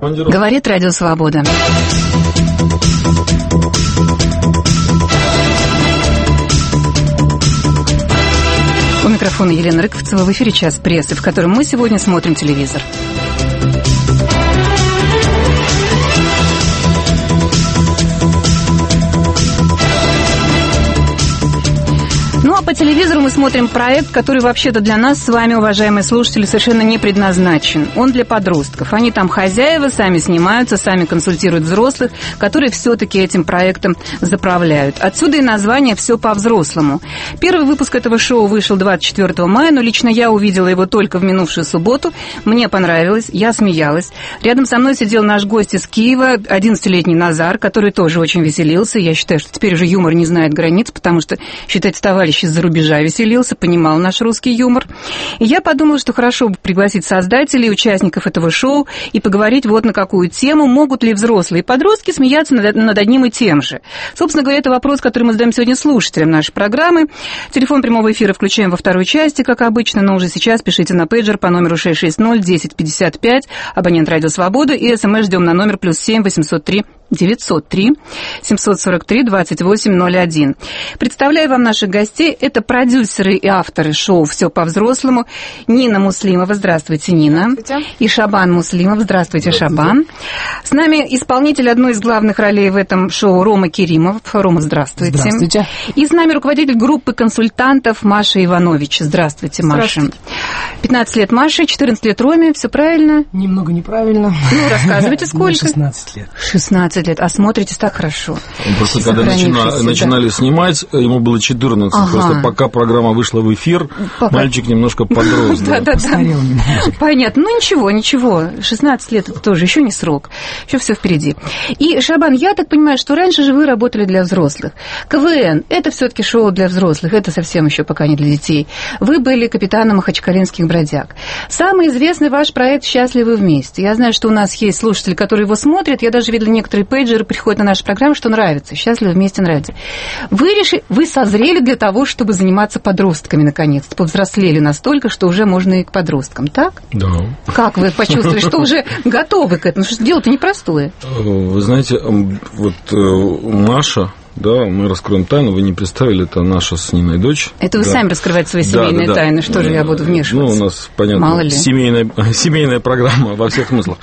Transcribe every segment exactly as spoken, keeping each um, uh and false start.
Говорит Радио Свобода. У микрофона Елена Рыковцева. В эфире «Час прессы», в котором мы сегодня смотрим телевизор. Ну, а по телевизору мы смотрим проект, который вообще-то для нас с вами, уважаемые слушатели, совершенно не предназначен. Он для подростков. Они там хозяева, сами снимаются, сами консультируют взрослых, которые все-таки этим проектом заправляют. Отсюда и название «Все по-взрослому». Первый выпуск этого шоу вышел двадцать четвёртого мая, но лично я увидела его только в минувшую субботу. Мне понравилось, я смеялась. Рядом со мной сидел наш гость из Киева, одиннадцатилетний Назар, который тоже очень веселился. Я считаю, что теперь уже юмор не знает границ, потому что, считайте, товарищ из-за рубежа веселился, понимал наш русский юмор. И я подумала, что хорошо бы пригласить создателей, участников этого шоу и поговорить вот на какую тему, могут ли взрослые и подростки смеяться над, над одним и тем же. Собственно говоря, это вопрос, который мы задаем сегодня слушателям нашей программы. Телефон прямого эфира включаем во второй части, как обычно, но уже сейчас пишите на пейджер по номеру шесть шесть ноль десять пятьдесят пять, абонент Радио Свобода, и СМС ждем на номер плюс семь восемьсот три девятьсот три семьсот сорок три двадцать восемь ноль один. Представляю вам наших гостей. Это продюсеры и авторы шоу «Все по-взрослому». Нина Муслимова. Здравствуйте, Нина. Здравствуйте. И Шабан Муслимов. Здравствуйте, Здравствуйте. Шабан. С нами исполнитель одной из главных ролей в этом шоу Рома Керимов. Рома, здравствуйте. Здравствуйте. И с нами руководитель группы консультантов Маша Иванович. Здравствуйте, Маша. Здравствуйте. пятнадцать лет Маше, четырнадцать лет Роме. Все правильно? Немного неправильно. Ну, рассказывайте, сколько? шестнадцать лет. шестнадцать лет. А смотритесь так хорошо. Просто когда начина, начинали снимать, ему было четырнадцать. Ага. Просто пока программа вышла в эфир, пока... мальчик немножко подрос. Да, да, да. Понятно. Ну, ничего, ничего. шестнадцать лет это тоже еще не срок. Еще все впереди. И, Шабан, я так понимаю, что раньше же вы работали для взрослых. КВН – это все-таки шоу для взрослых. Это совсем еще пока не для детей. Вы были капитаном махачкалинских бродяг. Самый известный ваш проект «Счастливы вместе». Я знаю, что у нас есть слушатели, которые его смотрят. Я даже видела некоторые пейджеры, приходят на нашу программу, что нравится. «Счастливы вместе» нравится. Вы решили, вы созрели для того, чтобы заниматься подростками, наконец-то. Повзрослели настолько, что уже можно и к подросткам, так? Да. Как вы почувствовали, что уже готовы к этому? Что дело-то непростое. Вы знаете, вот Маша... Да, мы раскроем тайну, вы не представили, это наша с Ниной дочь. Это вы да. сами раскрываете свои семейные да, да, тайны, что да. же я буду вмешиваться? Ну, у нас, понятно, мало ли. Семейная, семейная программа во всех смыслах.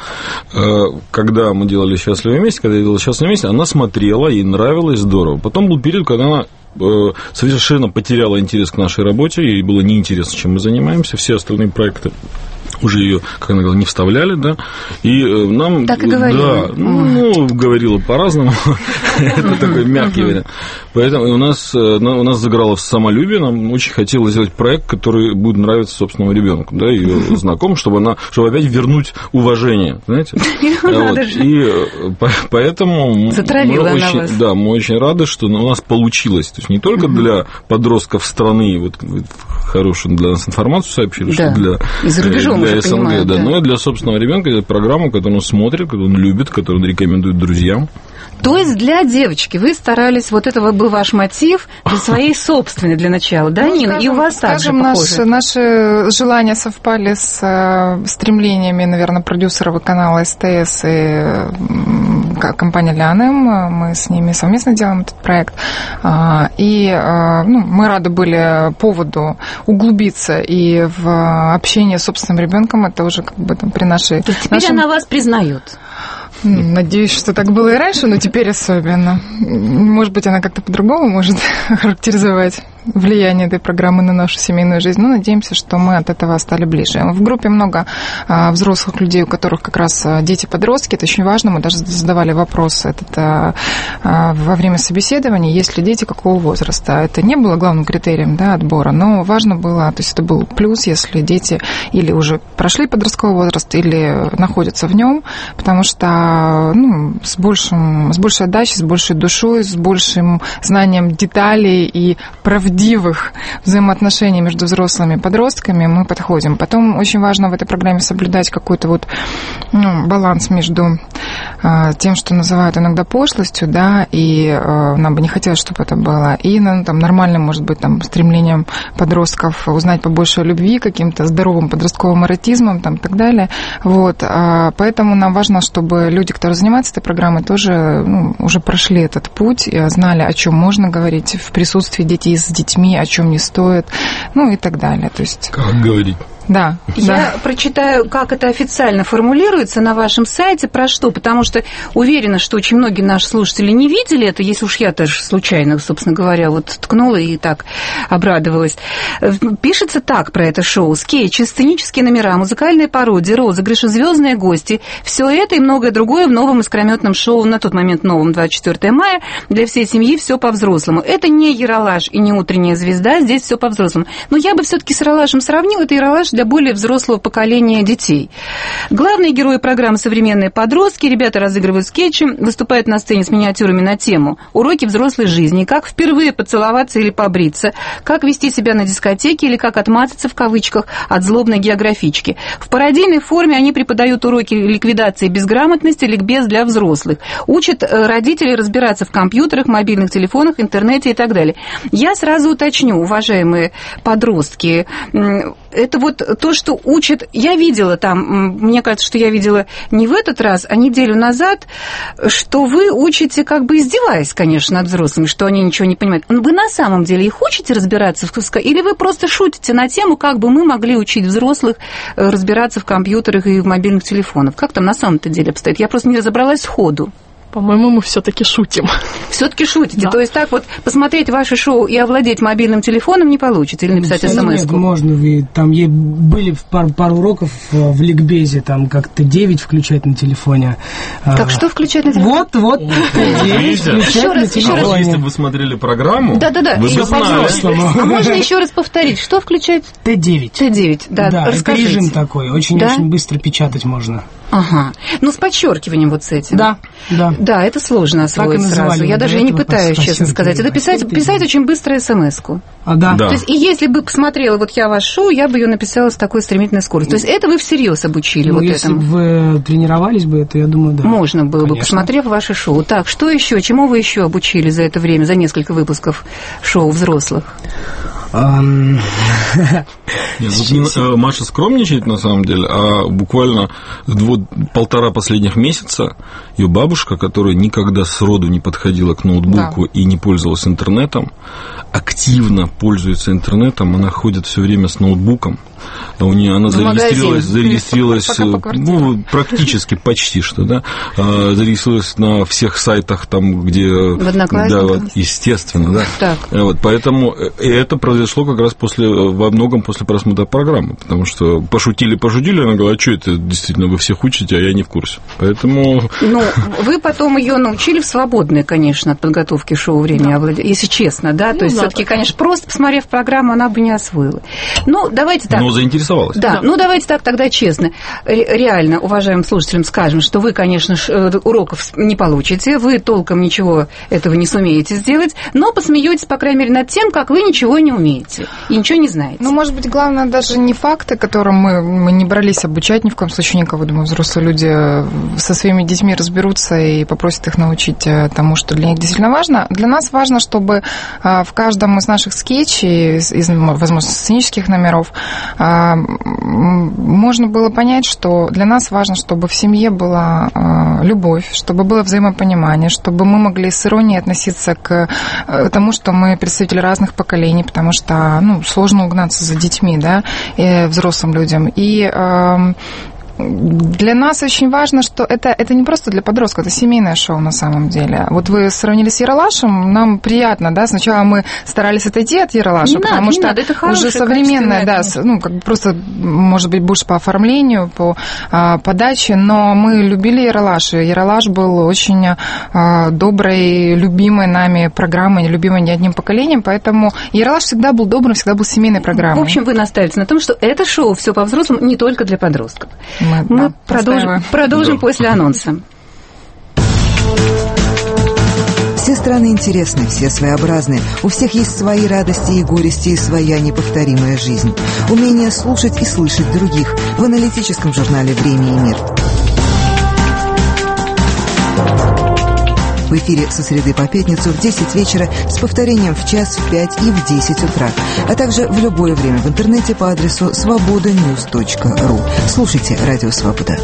Когда мы делали «Счастливы вместе», когда я делал «Счастливы вместе», она смотрела, ей нравилось, здорово. Потом был период, когда она совершенно потеряла интерес к нашей работе, ей было неинтересно, чем мы занимаемся, все остальные проекты уже ее, как она говорила, не вставляли, да, и нам... Так и говорила. Да, ну, говорила по-разному, это такой мягкий вариант. Поэтому у нас, у нас загорало самолюбие, нам очень хотелось сделать проект, который будет нравиться собственному ребенку, да, ее знакомым, чтобы она, чтобы опять вернуть уважение, знаете. Вот. И поэтому мы очень, да, мы очень рады, что у нас получилось, то есть не только для подростков страны, вот хорошую для нас информацию сообщили, да. что для, и за рубежом для уже СНГ, понимаю, да, да. но и для собственного ребенка, это программа, которую он смотрит, которую он любит, которую он рекомендует друзьям. То есть для девочки вы старались, вот это был ваш мотив для своей собственной для начала, да, ну, Нина? Скажем, и у вас также скажем, похоже. Наши, наши желания совпали с э, стремлениями, наверное, продюсеров канала СТС и компания Лианем. Мы с ними совместно делаем этот проект. И ну, мы рады были поводу углубиться и в общение с собственным ребенком. Это уже как бы там при нашей... То есть теперь нашем... она вас признает. Надеюсь, что так было и раньше, но теперь особенно. Может быть, она как-то по-другому может характеризовать влияние этой программы на нашу семейную жизнь. Но надеемся, что мы от этого стали ближе. В группе много а, взрослых людей, у которых как раз дети-подростки. Это очень важно. Мы даже задавали вопрос этот, а, а, во время собеседования, есть ли дети какого возраста. Это не было главным критерием, да, отбора, но важно было, то есть это был плюс, если дети или уже прошли подростковый возраст, или находятся в нем, потому что ну, с, большим, с большей отдачей, с большей душой, с большим знанием деталей и правдивых взаимоотношений между взрослыми и подростками мы подходим. Потом очень важно в этой программе соблюдать какой-то вот ну, баланс между тем, что называют иногда пошлостью, да, и нам бы не хотелось, чтобы это было, и ну, там, нормальным, может быть, там, стремлением подростков узнать побольше о любви, каким-то здоровым подростковым эротизмом там, и так далее. Вот. Поэтому нам важно, чтобы люди, которые занимаются этой программой, тоже ну, уже прошли этот путь, знали, о чем можно говорить в присутствии детей с детьми, о чем не стоит, ну и так далее. То есть... Как говорить? Да. Я да. прочитаю, как это официально формулируется на вашем сайте, про что, потому что уверена, что очень многие наши слушатели не видели это, если уж я тоже случайно, собственно говоря, вот ткнула и так обрадовалась. Пишется так про это шоу: скетчи, сценические номера, музыкальные пародии, розыгрыши, звездные гости. Все это и многое другое в новом искрометном шоу, на тот момент новом, двадцать четвёртого мая, для всей семьи все по-взрослому. Это не Ералаш и не Утренняя звезда, здесь все по-взрослому. Но я бы все-таки с Ералашем сравнила, это Ералаш для более взрослого поколения детей. Главные герои программы — современные подростки. Ребята разыгрывают скетчи, выступают на сцене с миниатюрами на тему «Уроки взрослой жизни», как впервые поцеловаться или побриться, как вести себя на дискотеке или как отмазаться, в кавычках, от злобной географички. В пародийной форме они преподают уроки ликвидации безграмотности, ликбез для взрослых. Учат родителей разбираться в компьютерах, мобильных телефонах, интернете и так далее. Я сразу уточню, уважаемые подростки, это вот то, что учат... Я видела там, мне кажется, что я видела не в этот раз, а неделю назад, что вы учите, как бы издеваясь, конечно, над взрослыми, что они ничего не понимают. Но вы на самом деле их учите разбираться в... Или вы просто шутите на тему, как бы мы могли учить взрослых разбираться в компьютерах и в мобильных телефонах? Как там на самом-то деле обстоит? Я просто не разобралась сходу. По-моему, мы все-таки шутим. Все-таки шутите. Да. То есть так вот посмотреть ваше шоу и овладеть мобильным телефоном не получится? Или написать смс-ку? Нет, можно. Там были пару, пару уроков в ликбезе, там как-то девять включать на телефоне. Так что включать на телефоне? Вот, вот, девять включать на телефоне. Если бы вы смотрели программу, да-да-да, вы бы знали. А можно еще раз повторить, что включать? Т девять. Т девять, да, да, расскажите. Это режим такой, очень-очень да? быстро печатать можно. Ага. Ну, с подчеркиванием вот с этим. Да, да. Да, это сложно освоить сразу. Я даже и не пытаюсь, честно сказать. Это писать, писать очень быстро смс-ку. А, да. да. То есть, и если бы посмотрела вот я ваше шоу, я бы ее написала с такой стремительной скоростью. То есть, это вы всерьез обучили ну, вот если этому? Если бы вы тренировались бы, то я думаю, да. Можно было Конечно. бы, посмотрев ваше шоу. Так, что еще? Чему вы еще обучили за это время, за несколько выпусков шоу взрослых? Нет, тут не, Маша скромничает на самом деле, а буквально вот полтора последних месяца ее бабушка, которая никогда сроду не подходила к ноутбуку да. и не пользовалась интернетом, активно пользуется интернетом, она ходит все время с ноутбуком. У нее она зарегистрировалась, зарегистрировалась ну, практически почти что, да, зарегистрировалась на всех сайтах, там, где... В Одноклассниках? Да, вот, естественно, да. Так. Вот, поэтому и это произошло как раз после, во многом после просмотра программы, потому что пошутили-пошутили, она говорила, а что это действительно вы всех учите, а я не в курсе. Поэтому... Ну, вы потом ее научили в свободное, конечно, от подготовки шоу «Время да. овладеть», если честно, да, ну, то есть да, все-таки, конечно, просто посмотрев программу, она бы не освоила. Ну, давайте так. Но заинтересовалась. Да, да, ну давайте так тогда честно. Реально, уважаемым слушателям скажем, что вы, конечно, уроков не получите, вы толком ничего этого не сумеете сделать, но посмеетесь, по крайней мере, над тем, как вы ничего не умеете и ничего не знаете. Ну, может быть, главное даже не факты, которым мы, мы не брались обучать ни в коем случае никого. Думаю, взрослые люди со своими детьми разберутся и попросят их научить тому, что для них действительно важно. Для нас важно, чтобы в каждом из наших скетчей, из, возможно, сценических номеров, можно было понять, что для нас важно, чтобы в семье была любовь, чтобы было взаимопонимание, чтобы мы могли с иронией относиться к тому, что мы представители разных поколений, потому что ну, сложно угнаться за детьми, да, и взрослым людям. И для нас очень важно, что это, это не просто для подростков, это семейное шоу на самом деле. Вот вы сравнили с Ералашем, нам приятно, да, сначала мы старались отойти от Ералаша, не потому надо, что надо, это уже современное, да, ну, как бы просто, может быть, больше по оформлению, по а, подаче, но мы любили Ералаш, и Ералаш был очень а, доброй, любимой нами программой, любимой не одним поколением, поэтому Ералаш всегда был добрым, всегда был семейной программой. В общем, вы настаиваете на том, что это шоу «Все по-взрослому» не только для подростков. Мы, Мы да, продолжим, продолжим да. после анонса. Все страны интересны, все своеобразны. У всех есть свои радости и горести, и своя неповторимая жизнь. Умение слушать и слышать других в аналитическом журнале «Время и мир». В эфире со среды по пятницу в десять вечера с повторением в час, в пять и в десять утра. А также в любое время в интернете по адресу свобода ньюс точка ру. Слушайте «Радио Свобода».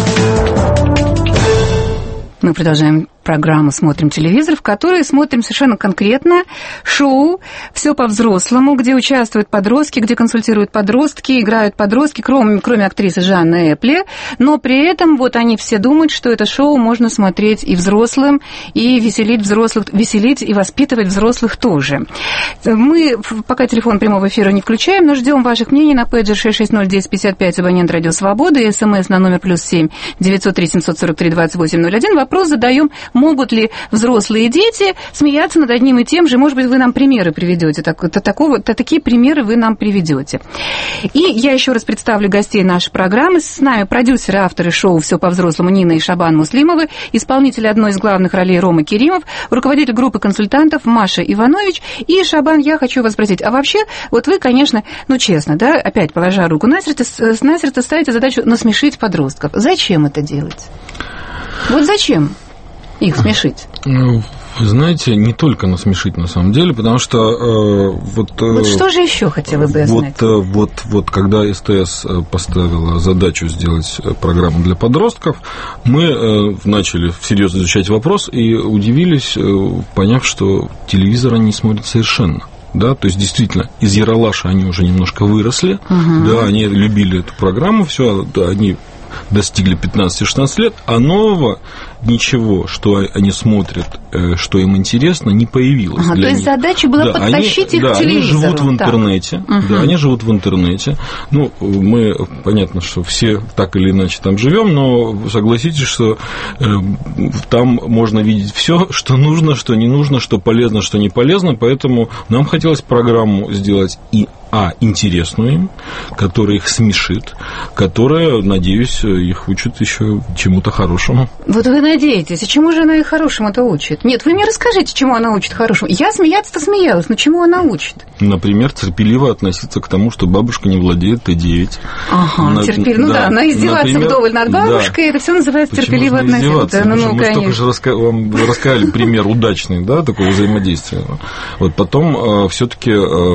Мы продолжаем программу «Смотрим телевизор», в которой смотрим совершенно конкретно шоу «Все по-взрослому», где участвуют подростки, где консультируют подростки, играют подростки, кроме, кроме актрисы Жанны Эпли. Но при этом вот они все думают, что это шоу можно смотреть и взрослым, и веселить взрослых, веселить и воспитывать взрослых тоже. Мы пока телефон прямого эфира не включаем, но ждем ваших мнений на пейджер шесть шесть ноль десять пятьдесят пять, абонент «Радио Свобода», и смс на номер плюс семь девятьсот три семьсот сорок три двадцать восемь ноль один. Вопрос задаем: могут ли взрослые дети смеяться над одним и тем же? Может быть, вы нам примеры приведете, так, то, такого, то, такие примеры вы нам приведете. И я еще раз представлю гостей нашей программы. С нами продюсеры, авторы шоу «Все по-взрослому» Нина и Шабан Муслимовы, исполнитель одной из главных ролей Рома Керимов, руководитель группы консультантов Маша Иванович. И, Шабан, я хочу вас спросить, а вообще, вот вы, конечно, ну честно, да, опять положа руку на сердце, на сердце ставите задачу насмешить подростков. Зачем это делать? Вот зачем их смешить? Ну, вы знаете, не только насмешить на самом деле, потому что э, вот... Э, вот что же еще хотелось бы я знать? Вот, э, вот, вот когда СТС поставила задачу сделать программу для подростков, мы э, начали всерьез изучать вопрос и удивились, э, поняв, что телевизор они не смотрят совершенно. Да, то есть действительно из Ералаша они уже немножко выросли, угу. Да, они любили эту программу, все, да, они достигли пятнадцать-шестнадцать лет, а нового ничего, что они смотрят, что им интересно, не появилось. Ага, то есть них. Задача была да, подтащить они, их да, к телевизору. Они живут в интернете. Угу. Да, они живут в интернете. Ну, мы, понятно, что все так или иначе там живем, но согласитесь, что э, там можно видеть все, что нужно, что не нужно, что полезно, что не полезно, поэтому нам хотелось программу сделать и а, интересную им, которая их смешит, которая, надеюсь, их учит еще чему-то хорошему. Вот вы надеетесь, а чему же она их хорошему-то учит? Нет, вы мне расскажите, чему она учит хорошему. Я смеяться-то смеялась, но чему она учит? Например, терпеливо относиться к тому, что бабушка не владеет Т девять. Ага, на... терпеливо. Ну да, да, она издеваться например... вдоволь над бабушкой, да. Это все называется Почему терпеливо относиться. Ну, ну, мы конечно. Только же раска... вам рассказали пример удачный, да, такого взаимодействия. Вот потом все-таки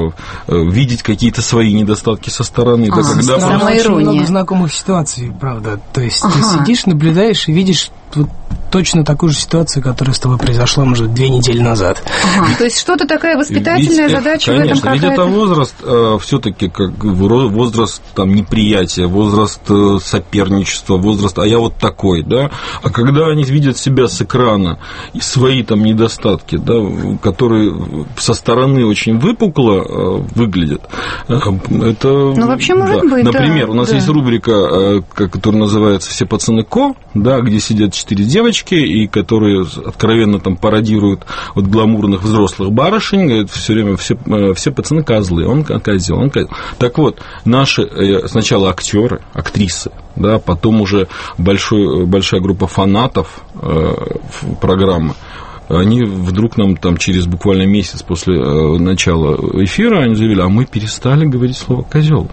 видеть какие-то свои недостатки со стороны. А, да, когда со стороны очень много знакомых ситуаций, правда. То есть ага. ты сидишь, наблюдаешь и видишь вот точно такую же ситуацию, которая с тобой произошла, может, две недели назад. Ага, то есть что-то такая воспитательная ведь, задача конечно, в этом какая-то? Ведь это возраст э, все-таки как возраст там, неприятия, возраст э, соперничества, возраст, а я вот такой, да. А когда они видят себя с экрана и свои там недостатки, да, которые со стороны очень выпукло э, выглядят, э, это... Ну, вообще может да. быть, Например, да, у нас да. есть рубрика, э, которая называется «Все пацаны Ко», да, где сидят четыре девочки, и которые откровенно там пародируют вот гламурных взрослых барышень, говорят все время, все, все пацаны козлы, он козел, он козел. Так вот, наши сначала актеры, актрисы, да, потом уже большой, большая группа фанатов э, программы, они вдруг нам там через буквально месяц после начала эфира они заявили, а мы перестали говорить слово «козел».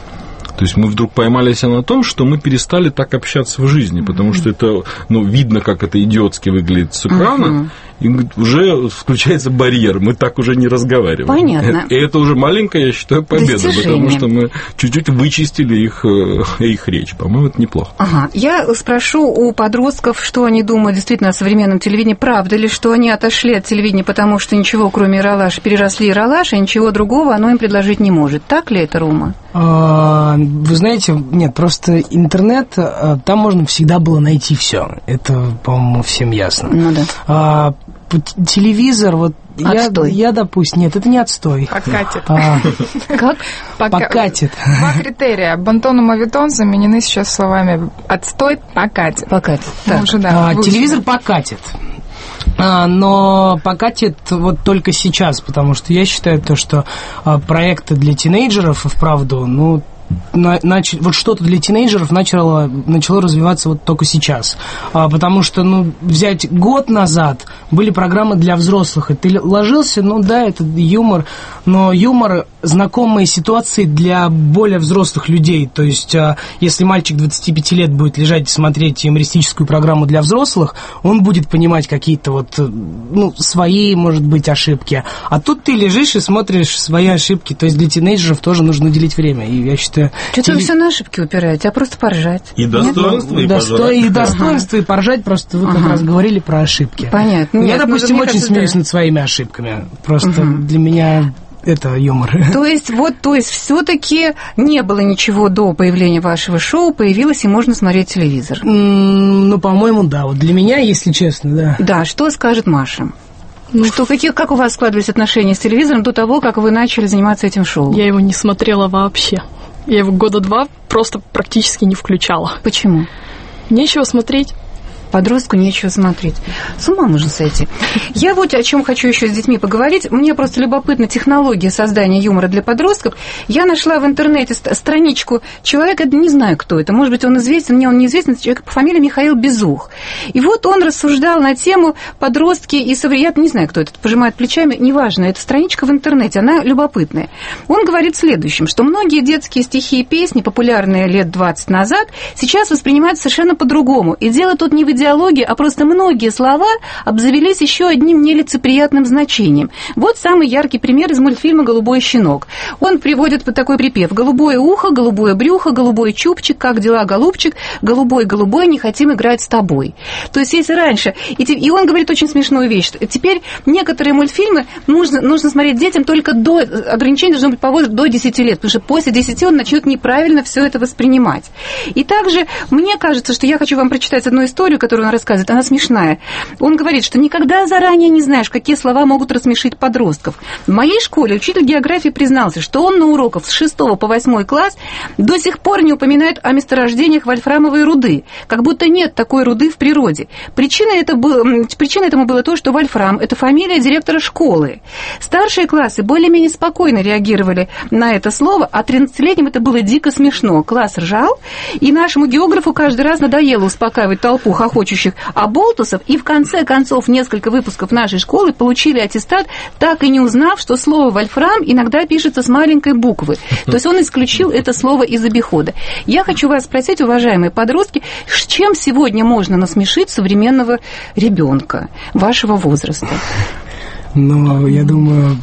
То есть мы вдруг поймали себя на том, что мы перестали так общаться в жизни, потому что это, ну, видно, как это идиотски выглядит с экрана, и уже включается барьер, мы так уже не разговариваем. Понятно. И это уже маленькая, я считаю, победа, достижение. Потому что мы чуть-чуть вычистили их, их речь. По-моему, это неплохо. Ага. Я спрошу у подростков, что они думают действительно о современном телевидении. Правда ли, что они отошли от телевидения, потому что ничего, кроме Ералаша, переросли Ералаш, и ничего другого оно им предложить не может? Так ли это, Рома? Вы знаете, нет, просто интернет, там можно всегда было найти все. Это, по-моему, всем ясно. Ну да. А, телевизор, вот я, я, допустим, нет, это не отстой. Покатит. А, как? Покатит. Два критерия. Бонтон и мовитон заменены сейчас словами отстой, покатит. Покатит. Так. Уже, да, а, телевизор покатит. А, но покатит вот только сейчас, потому что я считаю то, что а, проекты для тинейджеров, и вправду, ну, на, нач... вот что-то для тинейджеров начало, начало развиваться вот только сейчас. А, потому что, ну, взять год назад были программы для взрослых. И ты ложился, ну да, это юмор, но юмор, знакомые ситуации для более взрослых людей. То есть, если мальчик двадцати пяти лет будет лежать и смотреть юмористическую программу для взрослых, он будет понимать какие-то вот, ну, свои, может быть, ошибки. А тут ты лежишь и смотришь свои ошибки. То есть для тинейджеров тоже нужно уделить время. И я считаю... Что-то теле... вы все на ошибки упираете, а просто поржать. И достоинство, и Досто... поржать. И достоинство, ага. и поржать. Просто вы ага. как раз говорили про ошибки. Понятно. Я, Нет, допустим, ну, очень кажется, смеюсь да. над своими ошибками. Просто угу. для меня... Это юмор. То есть, вот, то есть, все-таки не было ничего до появления вашего шоу, появилось и можно смотреть телевизор. Mm, ну, по-моему, да. Вот для меня, если честно, да. Да, что скажет Маша? Ну, что, какие, как у вас складывались отношения с телевизором до того, как вы начали заниматься этим шоу? Я его не смотрела вообще. Я его года два просто практически не включала. Почему? Нечего смотреть. Подростку нечего смотреть. С ума можно сойти. Я вот о чем хочу еще с детьми поговорить. Мне просто любопытна технология создания юмора для подростков. Я нашла в интернете страничку человека, не знаю, кто это. Может быть, он известен, мне он неизвестен. Это человек по фамилии Михаил Безух. И вот он рассуждал на тему подростки и современные... Я не знаю, кто это, пожимает плечами. Неважно, это страничка в интернете, она любопытная. Он говорит в следующем, что многие детские стихи и песни, популярные лет двадцать назад, сейчас воспринимаются совершенно по-другому. И дело тут не в идеологии, а просто многие слова обзавелись еще одним нелицеприятным значением. Вот самый яркий пример из мультфильма «Голубой щенок». Он приводит такой припев: «Голубое ухо, голубое брюхо, голубой чубчик, как дела, голубчик, голубой-голубой, не хотим играть с тобой». То есть, если раньше... И он говорит очень смешную вещь. Теперь некоторые мультфильмы нужно, нужно смотреть детям только до... Ограничение должно быть по возрасту до десяти лет, потому что после десяти он начнет неправильно все это воспринимать. И также мне кажется, что я хочу вам прочитать одну историю, которую он рассказывает, она смешная. Он говорит, что никогда заранее не знаешь, какие слова могут рассмешить подростков. В моей школе учитель географии признался, что он на уроках с шестого по восьмой класс до сих пор не упоминает о месторождениях вольфрамовой руды, как будто нет такой руды в природе. Причина, это было, причина этому было то, что вольфрам – это фамилия директора школы. Старшие классы более-менее спокойно реагировали на это слово, а тринадцатилетним это было дико смешно. Класс ржал, и нашему географу каждый раз надоело успокаивать толпу хохочущих оболтусов, и в конце концов несколько выпусков нашей школы получили аттестат, так и не узнав, что слово «вольфрам» иногда пишется с маленькой буквы. То есть он исключил это слово из обихода. Я хочу вас спросить, уважаемые подростки, чем сегодня можно насмешить современного ребенка вашего возраста? Ну, я думаю...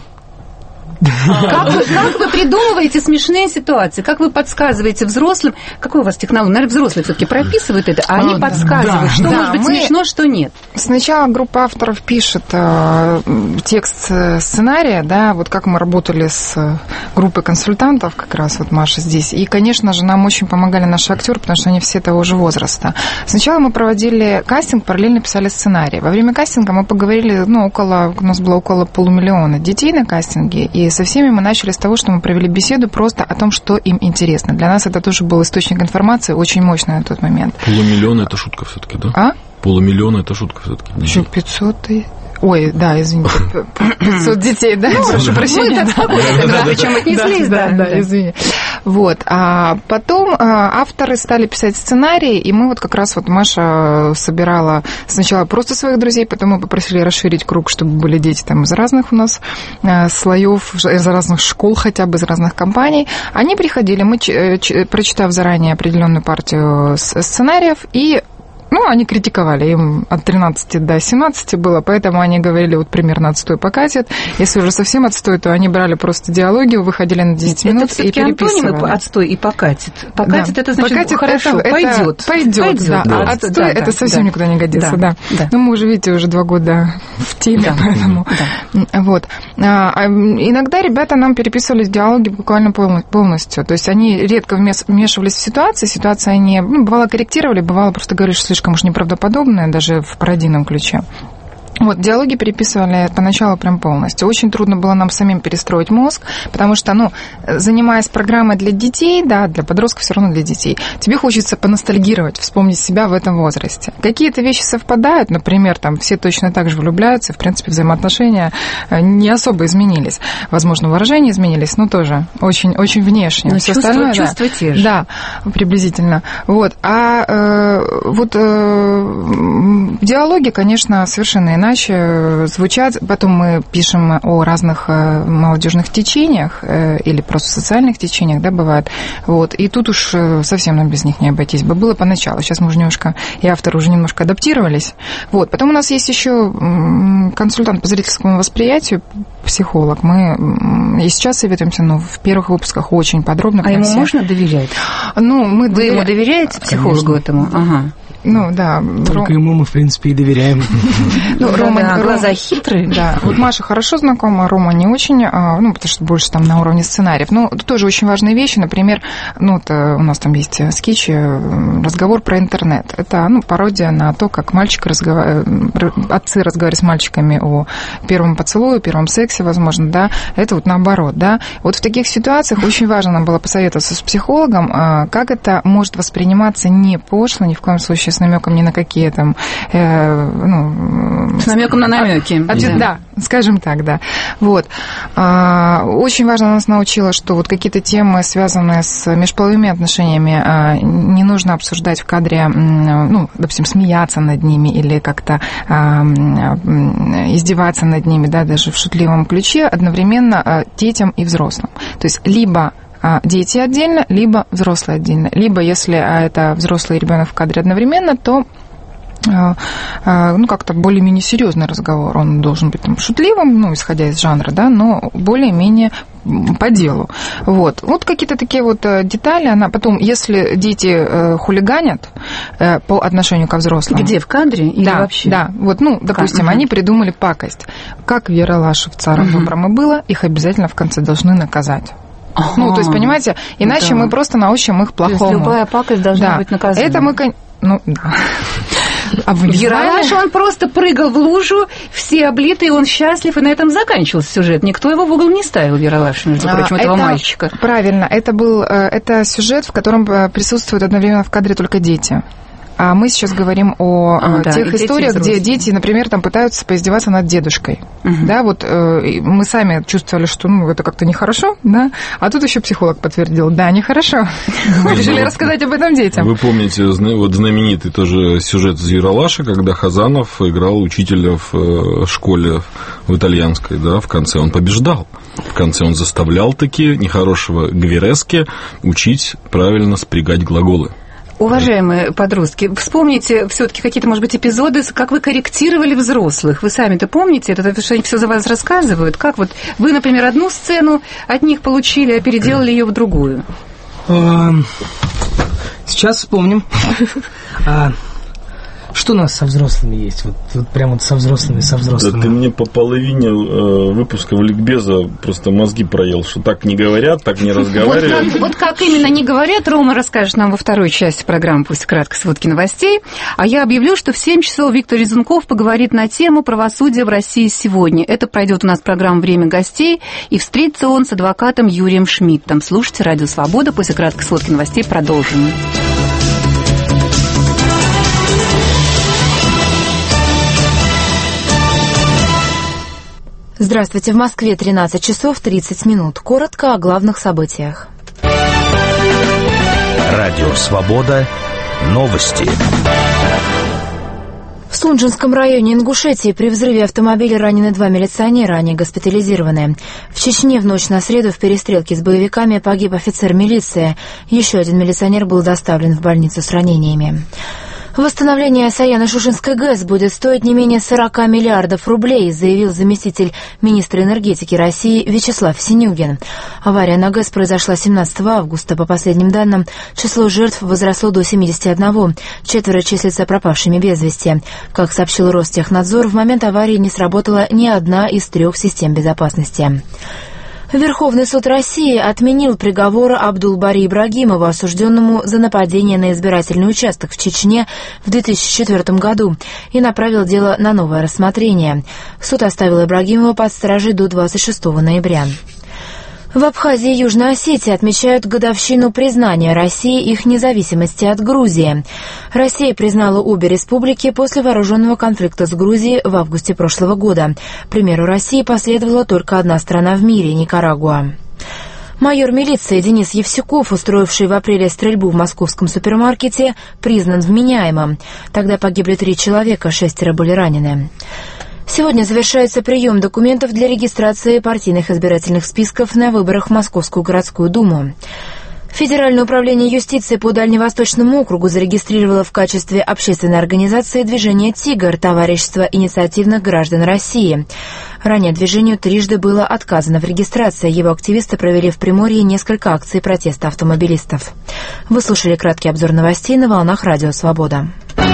Как вы, как вы придумываете смешные ситуации? Как вы подсказываете взрослым? Какой у вас технология? Наверное, взрослые все-таки прописывают это, а они а, подсказывают, да, что да, может быть мы... смешно, что нет. Сначала группа авторов пишет э, текст сценария, да, вот как мы работали с группой консультантов, как раз вот Маша здесь. И, конечно же, нам очень помогали наши актеры, потому что они все того же возраста. Сначала мы проводили кастинг, параллельно писали сценарий. Во время кастинга мы поговорили, ну, около, у нас было около полумиллиона детей на кастинге, и со всеми мы начали с того, что мы провели беседу просто о том, что им интересно. Для нас это тоже был источник информации очень мощный на тот момент. Полумиллиона – это шутка все-таки, да? А? Полумиллиона – это шутка все-таки. Еще пятьсот и... Ой, да, извините, пятьсот детей, да, прошу прощения. Причем отнеслись, да, да, извини. Вот, а потом авторы стали писать сценарии, и мы вот как раз вот Маша собирала сначала просто своих друзей, потом мы попросили расширить круг, чтобы были дети там из разных у нас слоев, из разных школ хотя бы, из разных компаний. Они приходили, мы, прочитав заранее определенную партию сценариев, и ну, они критиковали, им от тринадцати до семнадцати было, поэтому они говорили, вот примерно отстой покатит. Если уже совсем отстой, то они брали просто диалогию, выходили на десять минут это и переписывали. Антонимы отстой и покатит. Покатит, да. Это значит покатит, хорошо, это, пойдет. Пойдет, пойдет, да. да. А отстой, да, это да, совсем да. никуда не годится, да. да. да. Ну, мы уже, видите, уже два года в теме, да. поэтому... Да. Вот. А, иногда ребята нам переписывали диалоги буквально полностью. То есть они редко вмешивались в ситуации, ситуации они, ну, бывало, корректировали, бывало, просто говоришь, слишком уж неправдоподобно, даже в пародийном ключе. Вот, диалоги переписывали поначалу прям полностью. Очень трудно было нам самим перестроить мозг, потому что, ну, занимаясь программой для детей, да, для подростков все равно для детей, тебе хочется поностальгировать, вспомнить себя в этом возрасте. Какие-то вещи совпадают, например, там все точно так же влюбляются, в принципе, взаимоотношения не особо изменились. Возможно, выражения изменились, но тоже очень, очень внешне. Но все чувства, остальное, чувства да, те же. Да, приблизительно. Вот. А э, вот э, В диалоге, конечно, совершенно иначе звучат. Потом мы пишем о разных молодежных течениях или просто социальных течениях, да, бывает. Вот. И тут уж совсем нам без них не обойтись бы. Было поначалу. Сейчас мы уже немножко, и авторы уже немножко адаптировались. Вот. Потом у нас есть еще консультант по зрительскому восприятию, психолог. Мы и сейчас советуемся, но в первых выпусках очень подробно. А ему все... можно доверять? Ну, мы Вы доверя... ему доверяете, психологу этому? Ага. Ну, да. Только Ром... ему мы, в принципе, и доверяем. Ну, да, Рома, да, Рома... глаза хитрые. Да. Вот Маша хорошо знакома, Рома не очень, ну, потому что больше там на уровне сценариев. Но тут тоже очень важные вещи. Например, ну, вот у нас там есть скетч «Разговор про интернет». Это, ну, пародия на то, как мальчик разгов... отцы разговаривают с мальчиками о первом поцелуе, первом сексе, возможно, да. Это вот наоборот, да. Вот в таких ситуациях очень важно нам было посоветоваться с психологом, как это может восприниматься не пошло, ни в коем случае с намеком ни на какие там, э, ну... С намеком на намеки. От, да. да, скажем так, да. Вот. А, очень важно нас научило, что вот какие-то темы, связанные с межполовыми отношениями, а, не нужно обсуждать в кадре, ну, допустим, смеяться над ними или как-то а, издеваться над ними, да, даже в шутливом ключе, одновременно а, детям и взрослым. То есть либо дети отдельно, либо взрослые отдельно. Либо, если это взрослый ребенок в кадре одновременно, то ну, как-то более-менее серьезный разговор. Он должен быть там шутливым, ну, исходя из жанра, да, но более-менее по делу. Вот. Вот какие-то такие вот детали. Она потом, если дети хулиганят по отношению ко взрослым... Где, в кадре или да, вообще? Да, вот, ну, допустим, угу. они придумали пакость. Как в Ералаше в «Царом угу. добром» и было, их обязательно в конце должны наказать. Ага. Ну, то есть, понимаете, иначе да. мы просто научим их плохому. То есть любая пакость должна да. быть наказана. Это мы, ну, да. А вы не в Ералаше он просто прыгал в лужу, все облитые, он счастлив, и на этом заканчивался сюжет. Никто его в угол не ставил в Ералаше, между прочим, а, этого это, мальчика. Правильно, это был это сюжет, в котором присутствуют одновременно в кадре только дети. А мы сейчас говорим о а, тех да, историях, где дети, например, там пытаются поиздеваться над дедушкой. Угу. Да, вот э, мы сами чувствовали, что ну, это как-то нехорошо, да, а тут еще психолог подтвердил, да, нехорошо. Мы решили рассказать об этом детям. Вы помните вот знаменитый тоже сюжет из Ералаша, когда Хазанов играл учителя в школе в итальянской, да, в конце он побеждал. В конце он заставлял таки нехорошего Гверески учить правильно спрягать глаголы. Уважаемые подростки, вспомните все-таки какие-то, может быть, эпизоды, как вы корректировали взрослых. Вы сами-то помните это, это, что они все за вас рассказывают? Как вот вы, например, одну сцену от них получили, а переделали ее в другую? Сейчас вспомним. Что у нас со взрослыми есть? Вот, вот прям вот со взрослыми, со взрослыми. Да ты мне по половине э, выпуска в ликбеза просто мозги проел, что так не говорят, так не разговаривают. Вот как, вот как именно не говорят, Рома расскажет нам во второй части программы «Пусть кратко сводки новостей». А я объявлю, что в семь часов Виктор Резунков поговорит на тему правосудия в России сегодня. Это пройдет у нас программа «Время гостей», и встретится он с адвокатом Юрием Шмидтом. Слушайте «Радио Свобода». После краткой сводки новостей продолжим. Здравствуйте. В Москве тринадцать часов тридцать минут. Коротко о главных событиях. Радио «Свобода». Новости. В Сунжинском районе Ингушетии при взрыве автомобиля ранены два милиционера, они госпитализированы. В Чечне в ночь на среду в перестрелке с боевиками погиб офицер милиции. Еще один милиционер был доставлен в больницу с ранениями. Восстановление Саяно-Шушенской ГЭС будет стоить не менее сорок миллиардов рублей, заявил заместитель министра энергетики России Вячеслав Синюгин. Авария на ГЭС произошла семнадцатого августа. По последним данным, число жертв возросло до семидесяти одного. Четверо числятся пропавшими без вести. Как сообщил Ростехнадзор, в момент аварии не сработала ни одна из трех систем безопасности. Верховный суд России отменил приговор Абдулбари Ибрагимову, осужденному за нападение на избирательный участок в Чечне в две тысячи четвёртом году, и направил дело на новое рассмотрение. Суд оставил Ибрагимова под стражей до двадцать шестого ноября. В Абхазии и Южной Осетии отмечают годовщину признания России их независимости от Грузии. Россия признала обе республики после вооруженного конфликта с Грузией в августе прошлого года. К примеру России последовала только одна страна в мире – Никарагуа. Майор милиции Денис Евсюков, устроивший в апреле стрельбу в московском супермаркете, признан вменяемым. Тогда погибли три человека, шестеро были ранены. Сегодня завершается прием документов для регистрации партийных избирательных списков на выборах в Московскую городскую думу. Федеральное управление юстиции по Дальневосточному округу зарегистрировало в качестве общественной организации движение «Тигр» — товарищество инициативных граждан России. Ранее движению трижды было отказано в регистрации. Его активисты провели в Приморье несколько акций протеста автомобилистов. Вы слушали краткий обзор новостей на волнах Радио Свобода.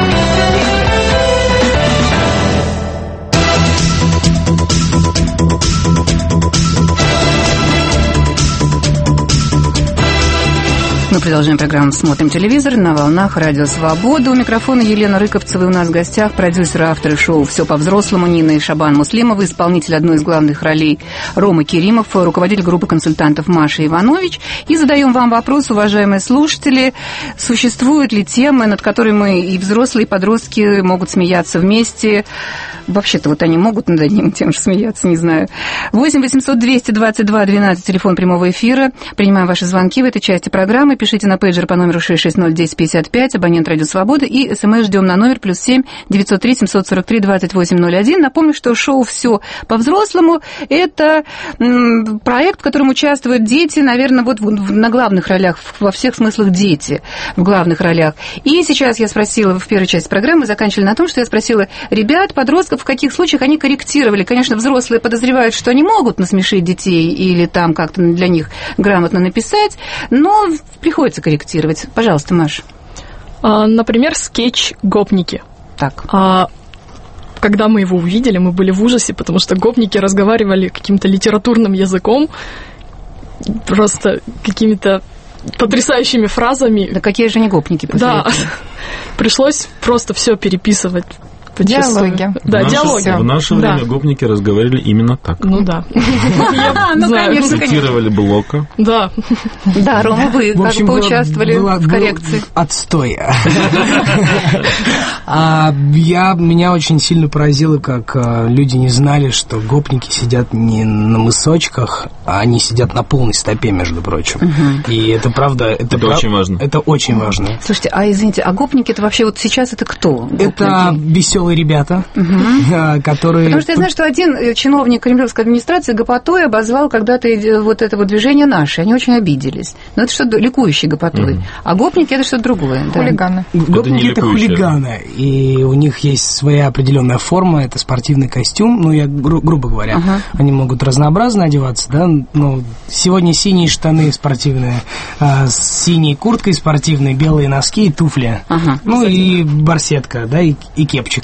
Мы продолжаем программу «Смотрим телевизор» на волнах Радио Свобода. У микрофона Елена Рыковцева. У нас в гостях продюсеры, авторы шоу «Все по-взрослому» Нина и Шабан Муслимова, исполнитель одной из главных ролей Рома Керимов, руководитель группы консультантов Маша Иванович. И задаем вам вопрос, уважаемые слушатели, существуют ли темы, над которыми мы и взрослые, и подростки могут смеяться вместе? Вообще-то вот они могут над одним и тем же смеяться, не знаю. восемь восемьсот двести двадцать два двенадцать, телефон прямого эфира. Принимаем ваши звонки в этой части программы. Пишите на пейджер по номеру шесть шесть ноль десять пятьдесят пять, абонент Радио Свобода, и смс ждем на номер плюс семь девятьсот три семьсот сорок три двадцать восемь ноль один. Напомню, что шоу «Все по-взрослому» — это м, проект, в котором участвуют дети, наверное, вот в, на главных ролях, во всех смыслах дети в главных ролях. И сейчас я спросила в первой части программы, заканчивали на том, что я спросила ребят, подростков, в каких случаях они корректировали. Конечно, взрослые подозревают, что они могут насмешить детей или там как-то для них грамотно написать, но приходится корректировать. Пожалуйста, Маш. А, например, скетч «Гопники». Так. А, когда мы его увидели, мы были в ужасе, потому что гопники разговаривали каким-то литературным языком, просто какими-то потрясающими фразами. Да какие же они гопники после Да. этого? Пришлось просто все переписывать. Диалоги. Да, в диалоги. Наше, в наше да. время гопники разговаривали именно так. Ну да. Ну, конечно, Цитировали Блока. Да. Да, Рома, вы как поучаствовали в коррекции? Отстой. А я, меня очень сильно поразило, как а, люди не знали, что гопники сидят не на мысочках, а они сидят на полной стопе, между прочим. Угу. И это правда... Это, это прав... очень важно. Это очень важно. Слушайте, а извините, а гопники это вообще вот сейчас это кто? Гопники? Это веселые ребята, угу. которые... Потому что я знаю, что один чиновник кремлевской администрации гопотой обозвал когда-то вот это вот движение «Наши». Они очень обиделись. Но это что-то ликующий гопотой. Угу. А гопники это что-то другое. Хулиганы. Да. Гопники это, это хулиганы. И у них есть своя определенная форма, это спортивный костюм, ну, я гру- грубо говоря, ага. они могут разнообразно одеваться, да, но сегодня синие штаны спортивные, а, с синей курткой спортивной, белые носки и туфли, ага. ну, и барсетка, да, и, и кепчик.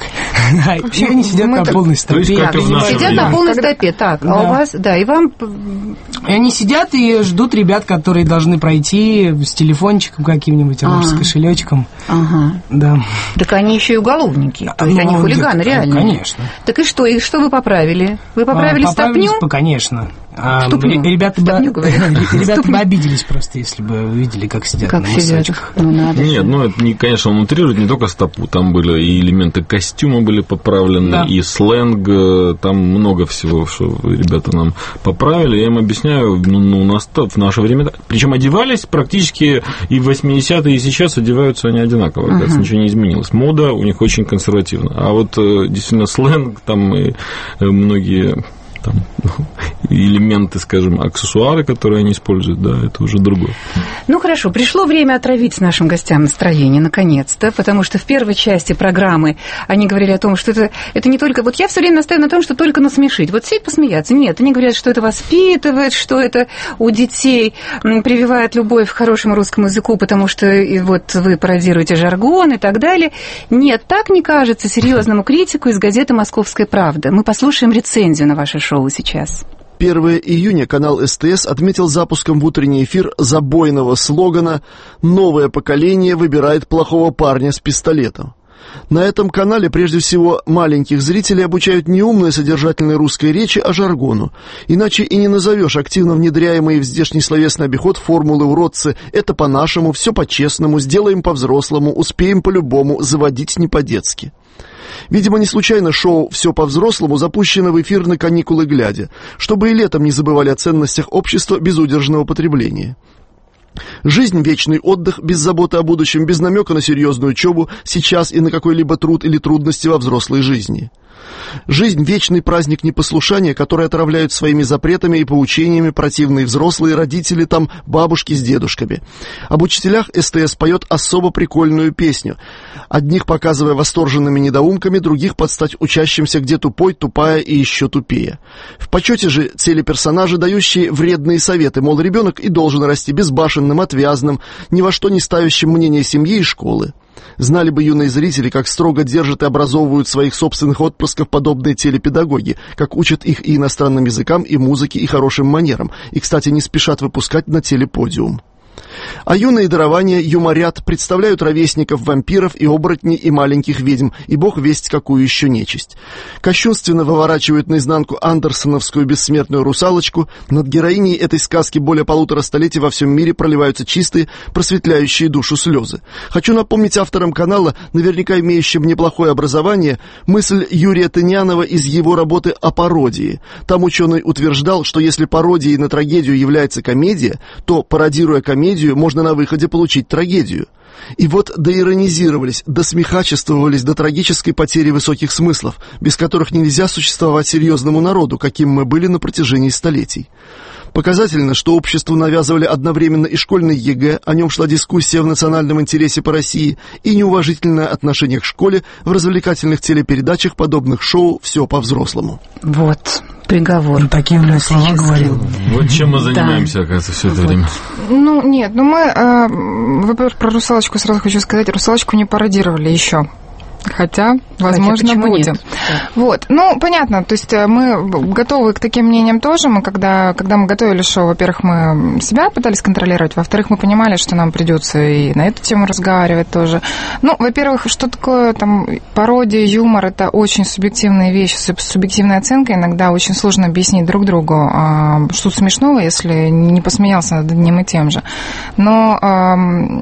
И они сидят на полной стопе. Сидят на полной стопе, так, а у вас, да, и вам... И они сидят и ждут ребят, которые должны пройти с телефончиком каким-нибудь, а может, с кошелечком. Ага. Да. Так они еще и уголовники. То есть ну, они хулиганы, нет, реально. Конечно. Так и что? И что вы поправили? Вы поправили а, стопню? Конечно. А, Ступню. Ребята, Стопню, бы, ребята бы обиделись просто, если бы видели, как сидят как на сидят. Ну, надо Нет, ну это, не, конечно, он утрирует не только стопу, там были и элементы костюма были поправлены, да. и сленг, там много всего, что ребята нам поправили. Я им объясняю, ну, ну у нас в наше время... Причем одевались практически и в восьмидесятые, и сейчас одеваются они одинаково, uh-huh. кажется, ничего не изменилось. Мода у них очень консервативна. А вот действительно сленг, там и многие... Там, элементы, скажем, аксессуары, которые они используют, да, это уже другое. Ну, хорошо, пришло время отравить нашим гостям настроение, наконец-то, потому что в первой части программы они говорили о том, что это, это не только... Вот я все время настаиваю на том, что только насмешить. Вот сидеть посмеяться. Нет, они говорят, что это воспитывает, что это у детей прививает любовь к хорошему русскому языку, потому что и вот вы пародируете жаргон и так далее. Нет, так не кажется серьезному критику из газеты «Московская правда». Мы послушаем рецензию на ваше шоу сейчас. первого июня канал СТС отметил запуском в утренний эфир забойного слогана «Новое поколение выбирает плохого парня с пистолетом». На этом канале прежде всего маленьких зрителей обучают не умной содержательной русской речи, а жаргону. Иначе и не назовешь активно внедряемые в здешний словесный обиход формулы уродцы «это по-нашему», «все по-честному», «сделаем по-взрослому», «успеем по-любому», «заводить не по-детски». Видимо, не случайно шоу «Все по-взрослому» запущено в эфир на каникулы глядя, чтобы и летом не забывали о ценностях общества безудержного потребления. Жизнь – вечный отдых, без заботы о будущем, без намека на серьезную учебу, сейчас и на какой-либо труд или трудности во взрослой жизни. Жизнь – вечный праздник непослушания, который отравляют своими запретами и поучениями противные взрослые, родители, там, бабушки с дедушками. Об учителях СТС поет особо прикольную песню, одних показывая восторженными недоумками, других подстать учащимся, где тупой, тупая и еще тупее. В почете же телеперсонажи, дающие вредные советы, мол, ребенок и должен расти безбашенным, отвязным, ни во что не ставящим мнение семьи и школы. Знали бы юные зрители, как строго держат и образовывают своих собственных отпрысков подобные телепедагоги, как учат их и иностранным языкам, и музыке, и хорошим манерам, и, кстати, не спешат выпускать на телеподиум. А юные дарования юморят, представляют ровесников вампиров и оборотней и маленьких ведьм, и бог весть какую еще нечисть. Кощунственно выворачивают наизнанку андерсоновскую бессмертную русалочку, над героиней этой сказки более полутора столетий во всем мире проливаются чистые, просветляющие душу слезы. Хочу напомнить авторам канала, наверняка имеющим неплохое образование, мысль Юрия Тынянова из его работы о пародии. Там ученый утверждал, что если пародией на трагедию является комедия, то, пародируя комедию, можно на выходе получить трагедию. И вот доиронизировались, досмехачествовались до трагической потери высоких смыслов, без которых нельзя существовать серьезному народу, каким мы были на протяжении столетий. Показательно, что обществу навязывали одновременно и школьный ЕГЭ, о нем шла дискуссия в национальном интересе по России, и неуважительное отношение к школе в развлекательных телепередачах, подобных шоу «Все по-взрослому». Вот, приговор. Ну, такие у нас слова говорил. Вот чем мы занимаемся, да. Оказывается, все это вот. Время. Ну, нет, ну мы, э, во-первых, про «Русалочку» сразу хочу сказать, «Русалочку» не пародировали еще. Хотя, возможно, Хотя, будем. Нет? Вот. Ну, понятно, то есть мы готовы к таким мнениям тоже. Мы, когда, когда мы готовили шоу, во-первых, мы себя пытались контролировать, во-вторых, мы понимали, что нам придется и на эту тему разговаривать тоже. Ну, во-первых, что такое там пародия, юмор, это очень субъективная вещь, субъективная оценка. Иногда очень сложно объяснить друг другу, а, что смешного, если не посмеялся над одним и тем же. Но а,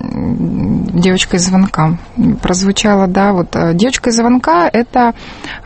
девочка из звонка прозвучала, да, вот девочка из звонка – это,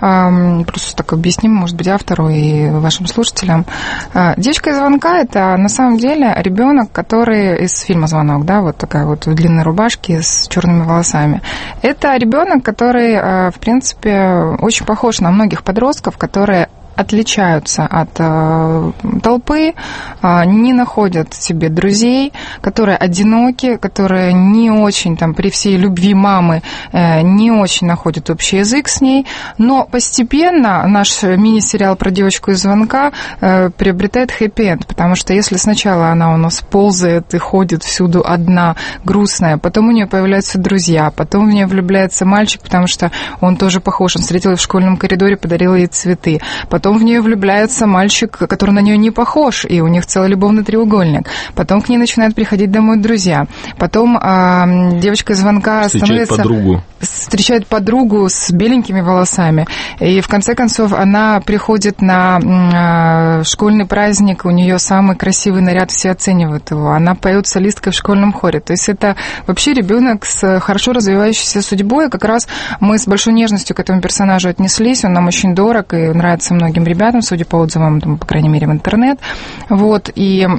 э, просто так объясним, может быть, автору и вашим слушателям. Э, девочка из звонка – это на самом деле ребенок, который из фильма «Звонок», да, вот такая вот в длинной рубашке с черными волосами. Это ребенок, который, э, в принципе, очень похож на многих подростков, которые отличаются от э, толпы, э, не находят себе друзей, которые одиноки, которые не очень, там, при всей любви мамы, э, не очень находят общий язык с ней, но постепенно наш мини-сериал про девочку из звонка э, приобретает хэппи-энд, потому что если сначала она у нас ползает и ходит всюду одна, грустная, потом у нее появляются друзья, потом в нее влюбляется мальчик, потому что он тоже похож, он встретил ее в школьном коридоре, подарил ей цветы, потом Потом в нее влюбляется мальчик, который на нее не похож, и у них целый любовный треугольник. Потом к ней начинают приходить домой друзья. Потом э, девочка из звонка встречает становится... подругу. Встречает подругу с беленькими волосами. И в конце концов она приходит на э, школьный праздник, у нее самый красивый наряд, все оценивают его. Она поет солисткой в школьном хоре. То есть это вообще ребенок с хорошо развивающейся судьбой. Как раз мы с большой нежностью к этому персонажу отнеслись. Он нам очень дорог и нравится многим ребятам, судя по отзывам, там, по крайней мере, в интернет. Вот, и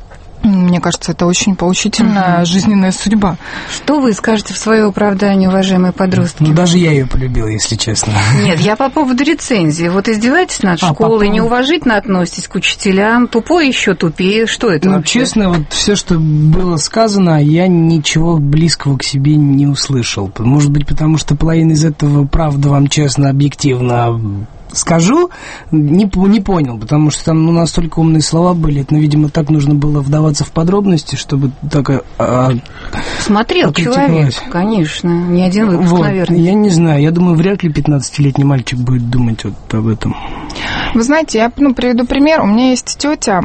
мне кажется, это очень поучительная угу. жизненная судьба. Что вы скажете в свое оправдание, уважаемые подростки? Ну, даже я ее полюбил, если честно. Нет, я по поводу рецензии. Вот издеваетесь над а, школой, поводу... неуважительно относитесь к учителям, тупой еще тупее. Что это Ну, вообще? честно, вот все, что было сказано, я ничего близкого к себе не услышал. Может быть, потому что половина из этого, правда, вам честно, объективно скажу, не, не понял, потому что там ну, настолько умные слова были, это, ну, видимо, так нужно было вдаваться в подробности, чтобы так... А, Смотрел человек, конечно, не один выпуск, вот, наверное. Я не знаю, я думаю, вряд ли пятнадцатилетний мальчик будет думать вот об этом. Вы знаете, я ну, приведу пример. У меня есть тетя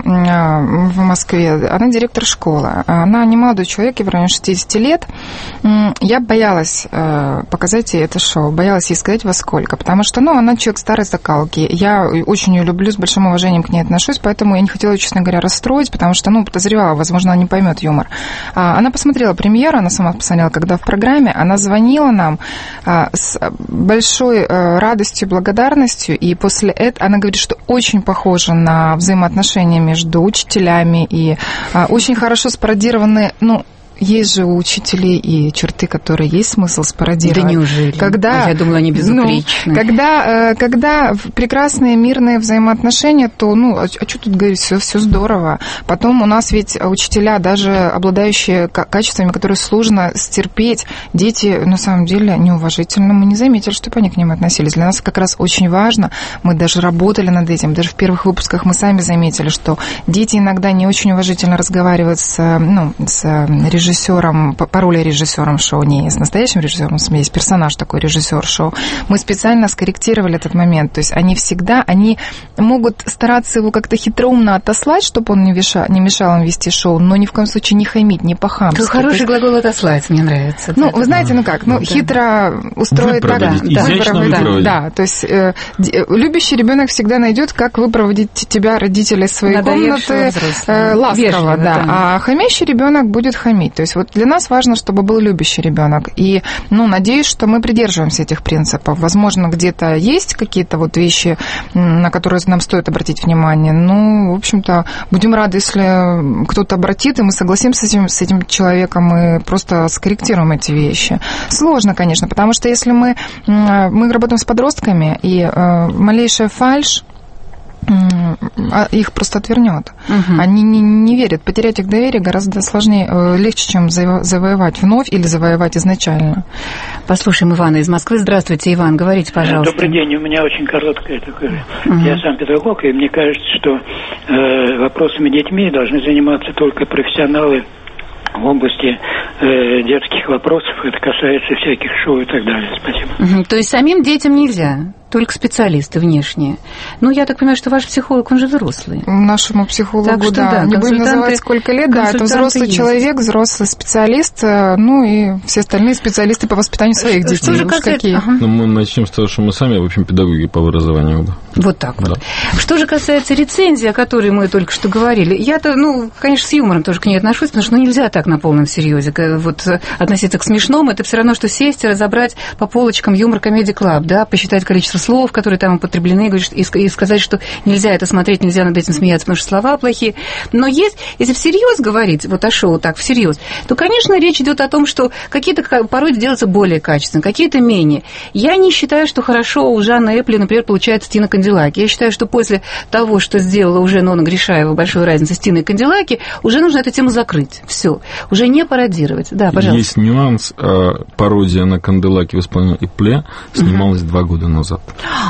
в Москве, она директор школы. Она не молодой человек, ей в районе шестидесяти лет. Я боялась показать ей это шоу, боялась ей сказать во сколько, потому что, ну, она человек старый, закалки. Я очень ее люблю, с большим уважением к ней отношусь, поэтому я не хотела ее, честно говоря, расстроить, потому что, ну, подозревала, возможно, она не поймет юмор. Она посмотрела премьеру, она сама посмотрела, когда в программе, она звонила нам с большой радостью, благодарностью, и после этого она говорит, что очень похоже на взаимоотношения между учителями, и очень хорошо спародированы, ну, есть же у учителей и черты, которые есть смысл спародировать. Да неужели? Когда, а я думала, они безупречны. Ну, когда, когда прекрасные мирные взаимоотношения, то, ну, а, а что тут говорить, все, все здорово. Потом у нас ведь учителя, даже обладающие качествами, которые сложно стерпеть, дети, на самом деле, неуважительно. Мы не заметили, чтобы они к ним относились. Для нас как раз очень важно, мы даже работали над этим, даже в первых выпусках мы сами заметили, что дети иногда не очень уважительно разговаривают с, ну, с режиссером, режиссером, по роли режиссером шоу, не с настоящим режиссером, есть персонаж такой, режиссер шоу. Мы специально скорректировали этот момент. То есть они всегда, они могут стараться его как-то хитроумно отослать, чтобы он не мешал, не мешал им вести шоу, но ни в коем случае не хамить, не по-хамски. Хороший глагол «отослать», мне нравится. Ну, вы знаете, ну как, ну, да. хитро устроить так, да, да, да, то есть э, любящий ребенок всегда найдет, как выпроводить тебя, родителей, из своей комнаты, э, ласково, Вежливо, да. да. А хамящий ребенок будет хамить. То есть вот для нас важно, чтобы был любящий ребенок. И, ну, надеюсь, что мы придерживаемся этих принципов. Возможно, где-то есть какие-то вот вещи, на которые нам стоит обратить внимание. Ну, в общем-то, будем рады, если кто-то обратит, и мы согласимся с этим, с этим человеком и просто скорректируем эти вещи. Сложно, конечно, потому что если мы, мы работаем с подростками, и малейшая фальшь их просто отвернет. Угу. Они не, не верят. Потерять их доверие гораздо сложнее, легче, чем завоевать вновь или завоевать изначально. Послушаем Ивана из Москвы. Здравствуйте, Иван, говорите, пожалуйста. Добрый день. У меня очень короткое такое. Угу. Я сам педагог, и мне кажется, что э, вопросами детьми должны заниматься только профессионалы в области э, детских вопросов. Это касается всяких шоу и так далее. Спасибо. Угу. То есть самим детям нельзя? Только специалисты внешние. Ну, я так понимаю, что ваш психолог, он же взрослый. Нашему психологу, так что, да. да. Не будем называть, сколько лет, да. Это взрослый есть. Человек, взрослый специалист, ну и все остальные специалисты по воспитанию своих детей. Что же касается... какие? Ага. Ну, мы начнем с того, что мы сами, в общем, педагоги по образованию. Да. Вот так да. вот. Что же касается рецензии, о которой мы только что говорили, я-то, ну, конечно, с юмором тоже к ней отношусь, потому что ну, нельзя так на полном серьезе. Вот относиться к смешному, это все равно, что сесть и разобрать по полочкам юмор Comedy Club, да, посчитать количество слов, которые там употреблены, и сказать, что нельзя это смотреть, нельзя над этим смеяться, потому что слова плохие. Но есть, если всерьез говорить, вот о шоу так, всерьез, то, конечно, речь идет о том, что какие-то порой делаются более качественно, какие-то менее. Я не считаю, что хорошо у Жанны Эпли, например, получается Тина Канделаки. Я считаю, что после того, что сделала уже Нонна Гришаева, большую разницу с Тиной Канделаки, уже нужно эту тему закрыть. Все. Уже не пародировать. Да, пожалуйста. Есть нюанс. Пародия на Канделаки в исполнении Эпле снималась два года назад.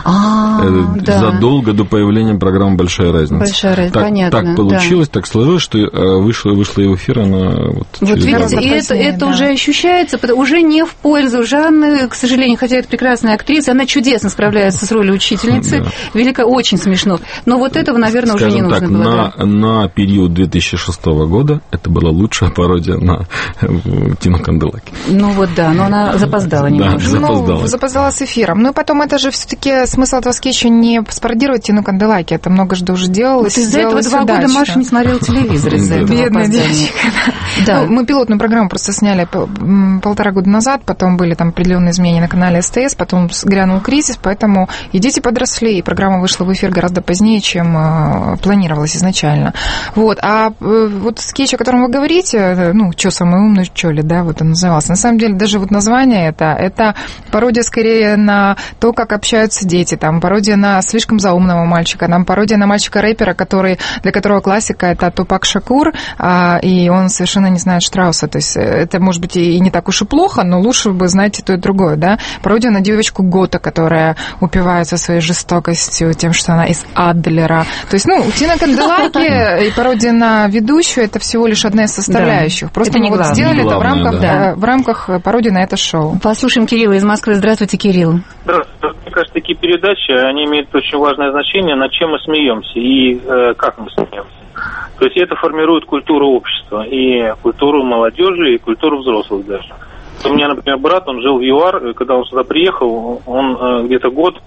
А, да. Задолго до появления программы «Большая разница». Большая разница, так, понятно. Так получилось, да. так сложилось, что вышла, вышла в эфир она вот, вот через видите, и это, это да. уже ощущается, уже не в пользу Жанны, к сожалению, хотя это прекрасная актриса, она чудесно справляется с ролью учительницы, да. велика, очень смешно. Но вот этого, наверное, Скажем уже не нужно так, было. На, да. на период две тысячи шестого года это была лучшая пародия на Тину Канделаки. Ну вот да, но она запоздала немножко. Да, запоздала. Ну, запоздала с эфиром. Ну и потом это же все-таки смысл этого скетча не спародировать Тину Канделаки, это много что уже делалось. Вот из-за этого два года Маша не смотрела телевизор из-за этого. Бедная девочка. Да. Ну, мы пилотную программу просто сняли полтора года назад, потом были там определенные изменения на канале СТС, потом грянул кризис, поэтому и дети подросли, и программа вышла в эфир гораздо позднее, чем планировалось изначально. Вот. А вот скетч, о котором вы говорите, ну, «Чё, самый умный, чё ли», да, вот он назывался. На самом деле, даже вот название это, это пародия скорее на то, как общаются дети, там, пародия на слишком заумного мальчика, там, пародия на мальчика-рэпера, который, для которого классика это Тупак Шакур, а, и он совершенно не знает Штрауса, то есть это, может быть, и не так уж и плохо, но лучше бы знать и то, и другое, да. Пародия на девочку Гота, которая упивается своей жестокостью, тем, что она из Адлера. То есть, ну, Тина Канделаки и пародия на ведущую это всего лишь одна из составляющих. Да. Просто это мы вот сделали это в рамках, да. в рамках пародии на это шоу. Послушаем Кирилла из Москвы. Здравствуйте, Кирилл. Здравствуйте. Мне кажется, такие передачи, они имеют очень важное значение, над чем мы смеемся и э, как мы смеемся. То есть это формирует культуру общества, и культуру молодежи, и культуру взрослых даже. У меня, например, брат, он жил в ЮАР, когда он сюда приехал, он э, где-то год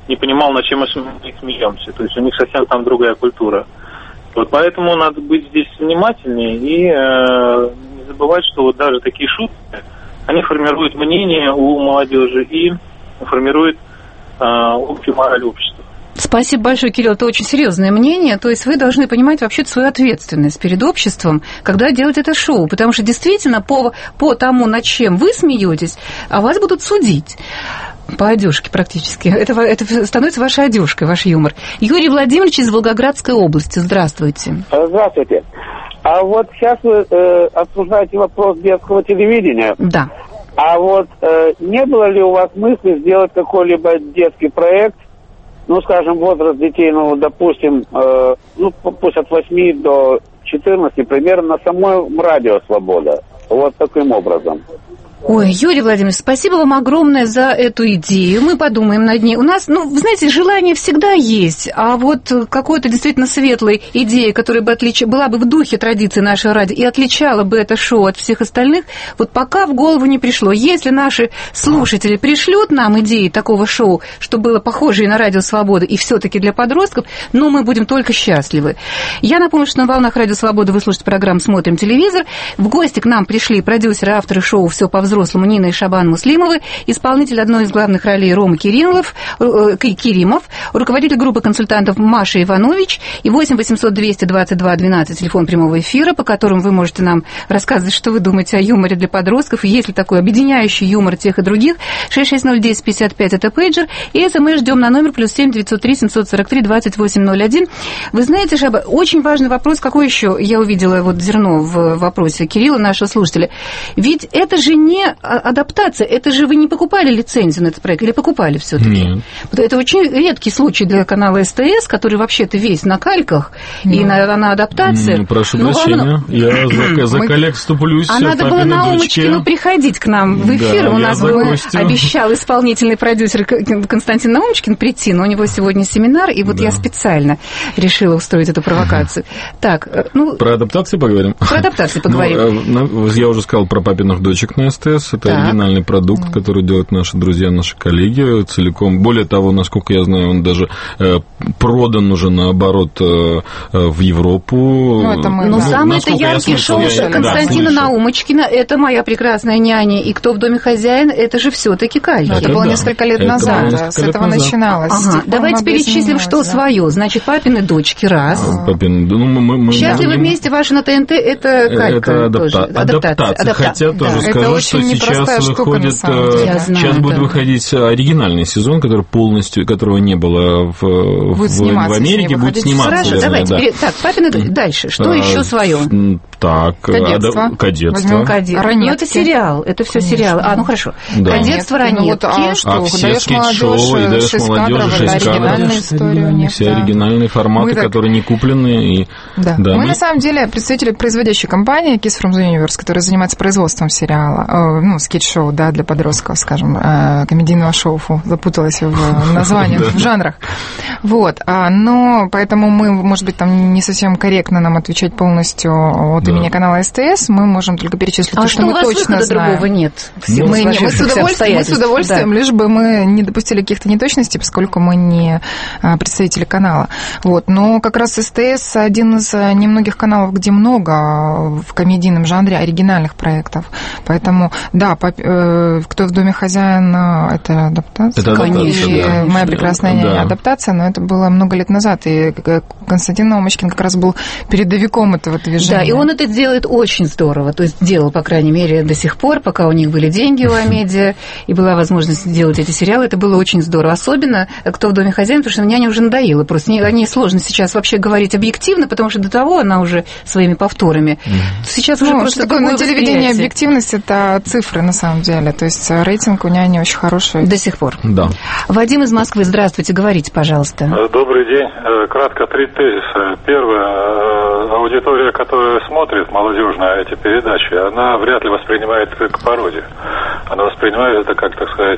не понимал, над чем мы смеемся. То есть у них совсем там другая культура. Вот поэтому надо быть здесь внимательнее и э, не забывать, что вот даже такие шутки, они формируют мнение у молодежи и формируют э, общую мораль общества. Спасибо большое, Кирилл. Это очень серьезное мнение. То есть вы должны понимать вообще свою ответственность перед обществом, когда делать это шоу. Потому что действительно по, по тому, над чем вы смеетесь, а вас будут судить. По одежке практически. Это, это становится вашей одежкой, ваш юмор. Юрий Владимирович из Волгоградской области. Здравствуйте. Здравствуйте. А вот сейчас вы э, обсуждаете вопрос детского телевидения. Да. А вот э, не было ли у вас мысли сделать какой-либо детский проект, ну, скажем, возраст детей, ну, допустим, э, ну, пусть от восьми до четырнадцати, примерно на самой радио «Свобода». Вот таким образом. Ой, Юрий Владимирович, спасибо вам огромное за эту идею. Мы подумаем над ней. У нас, ну, вы знаете, желание всегда есть, а вот какой-то действительно светлой идеи, которая бы отлич... была бы в духе традиции нашего радио и отличала бы это шоу от всех остальных, вот пока в голову не пришло. Если наши слушатели пришлют нам идеи такого шоу, что было похоже и на радио «Свобода», и все-таки для подростков, ну, мы будем только счастливы. Я напомню, что на волнах радио «Свобода» вы слушаете программу «Смотрим телевизор». В гости к нам пришли продюсеры, авторы шоу «Все по взрослому» Нина и Шабан Муслимовы, исполнитель одной из главных ролей Рома Кириллов, э, Киримов, руководитель группы консультантов Маша Иванович и восемь восемьсот двести двадцать два двенадцать телефон прямого эфира, по которым вы можете нам рассказывать, что вы думаете о юморе для подростков, и есть ли такой объединяющий юмор тех и других. шесть шесть ноль десять пятьдесят пять это пейджер, и смс ждем на номер плюс семь девятьсот три семьсот сорок три двадцать восемь ноль один. Вы знаете, Шаба, очень важный вопрос, какой еще я увидела вот зерно в вопросе Кирилла, нашего слушателя. Ведь это же не адаптация, это же вы не покупали лицензию на этот проект или покупали все-таки? Нет. Это очень редкий случай для канала СТС, который вообще-то весь на кальках Нет. и на, на адаптации. Ну, прошу ну, прощения, он... я за, за Мы... коллег вступлюсь. А надо было на Наумочкину приходить к нам в эфир. Да, у нас был, обещал исполнительный продюсер Константин Наумочкин прийти, но у него сегодня семинар, и вот да. я специально решила устроить эту провокацию. Ага. Так, ну... Про адаптацию поговорим? Про адаптацию поговорим. Ну, я уже сказал про «Папиных дочек» на СТС. Это так. оригинальный продукт, который делают наши друзья, наши коллеги целиком. Более того, насколько я знаю, он даже э, продан уже, наоборот, э, в Европу. Ну, это мы, ну да. самое это яркие шоу я, Константина да, Наумочкина, это «Моя прекрасная няня» и «Кто в доме хозяин», это же все-таки кальки. Это, это было да. несколько лет это назад, несколько с этого назад. начиналось. Ага. Давайте перечислим, что да. свое. Значит, «Папины дочки» раз. Папины, ну, мы, мы, «Счастливы мы, вместе» ваши на ТНТ, это калька. Это адапта... тоже. адаптация. адаптация. Хотя да. тоже да. скажу, что сейчас выходит... Знаю, сейчас да. будет выходить оригинальный сезон, который полностью, которого не было в, в, в Америке, будет сниматься. Хорошо, наверное, давайте. Да. Так, «Папины дочки» дальше. Что а, еще свое? Так, кадетство. Ада... кадетство. Кадет. Ну, это сериал, это все сериалы. А, ну хорошо. Да. Кадетство, ранетки. Ну, вот, а что, а все скетч-шоу, и даешь молодежи шесть кадров. Все да. оригинальные форматы, Мы которые так... не куплены. И... Да. Да, мы, мы, на самом деле, представители производящей компании Kiss from the Universe, которая занимается производством сериала, ну, скетч-шоу, да, для подростков, скажем, комедийного шоу, фу, запуталась в названиях, в жанрах. Вот. Но поэтому мы, может быть, там не совсем корректно нам отвечать полностью от имени канала СТС, мы можем только перечислить то, что мы точно знаем. Другого нет. Мы с удовольствием, лишь бы мы не допустили каких-то неточностей, поскольку мы не представители канала. Вот. Но как раз СТС один из немногих каналов, где много в комедийном жанре оригинальных проектов. Поэтому, да, «Кто в доме хозяин» — это адаптация. Это адаптация, да. «Моя прекрасная няня» — адаптация, но это было много лет назад, и Константин Наумочкин как раз был передовиком этого движения. Да, и он это делает очень здорово, то есть делал, по крайней мере, до сих пор, пока у них были деньги у Амедиа, и была возможность делать эти сериалы, это было очень здорово. Особенно «Кто в доме хозяин», потому что няня уже надоела. Просто о ней сложно сейчас вообще говорить объективно, потому что до того она уже своими повторами. Сейчас уже ну, просто такое на телевидении объективность — это цифры, на самом деле. То есть рейтинг у няни очень хороший. До сих пор. Да. Вадим из Москвы, здравствуйте, говорите, пожалуйста. Добрый день. Кратко три тезиса. Первое. Аудитория, которая смотрит молодежные эти передачи, она вряд ли воспринимает как пародию. Она воспринимает это как, так сказать,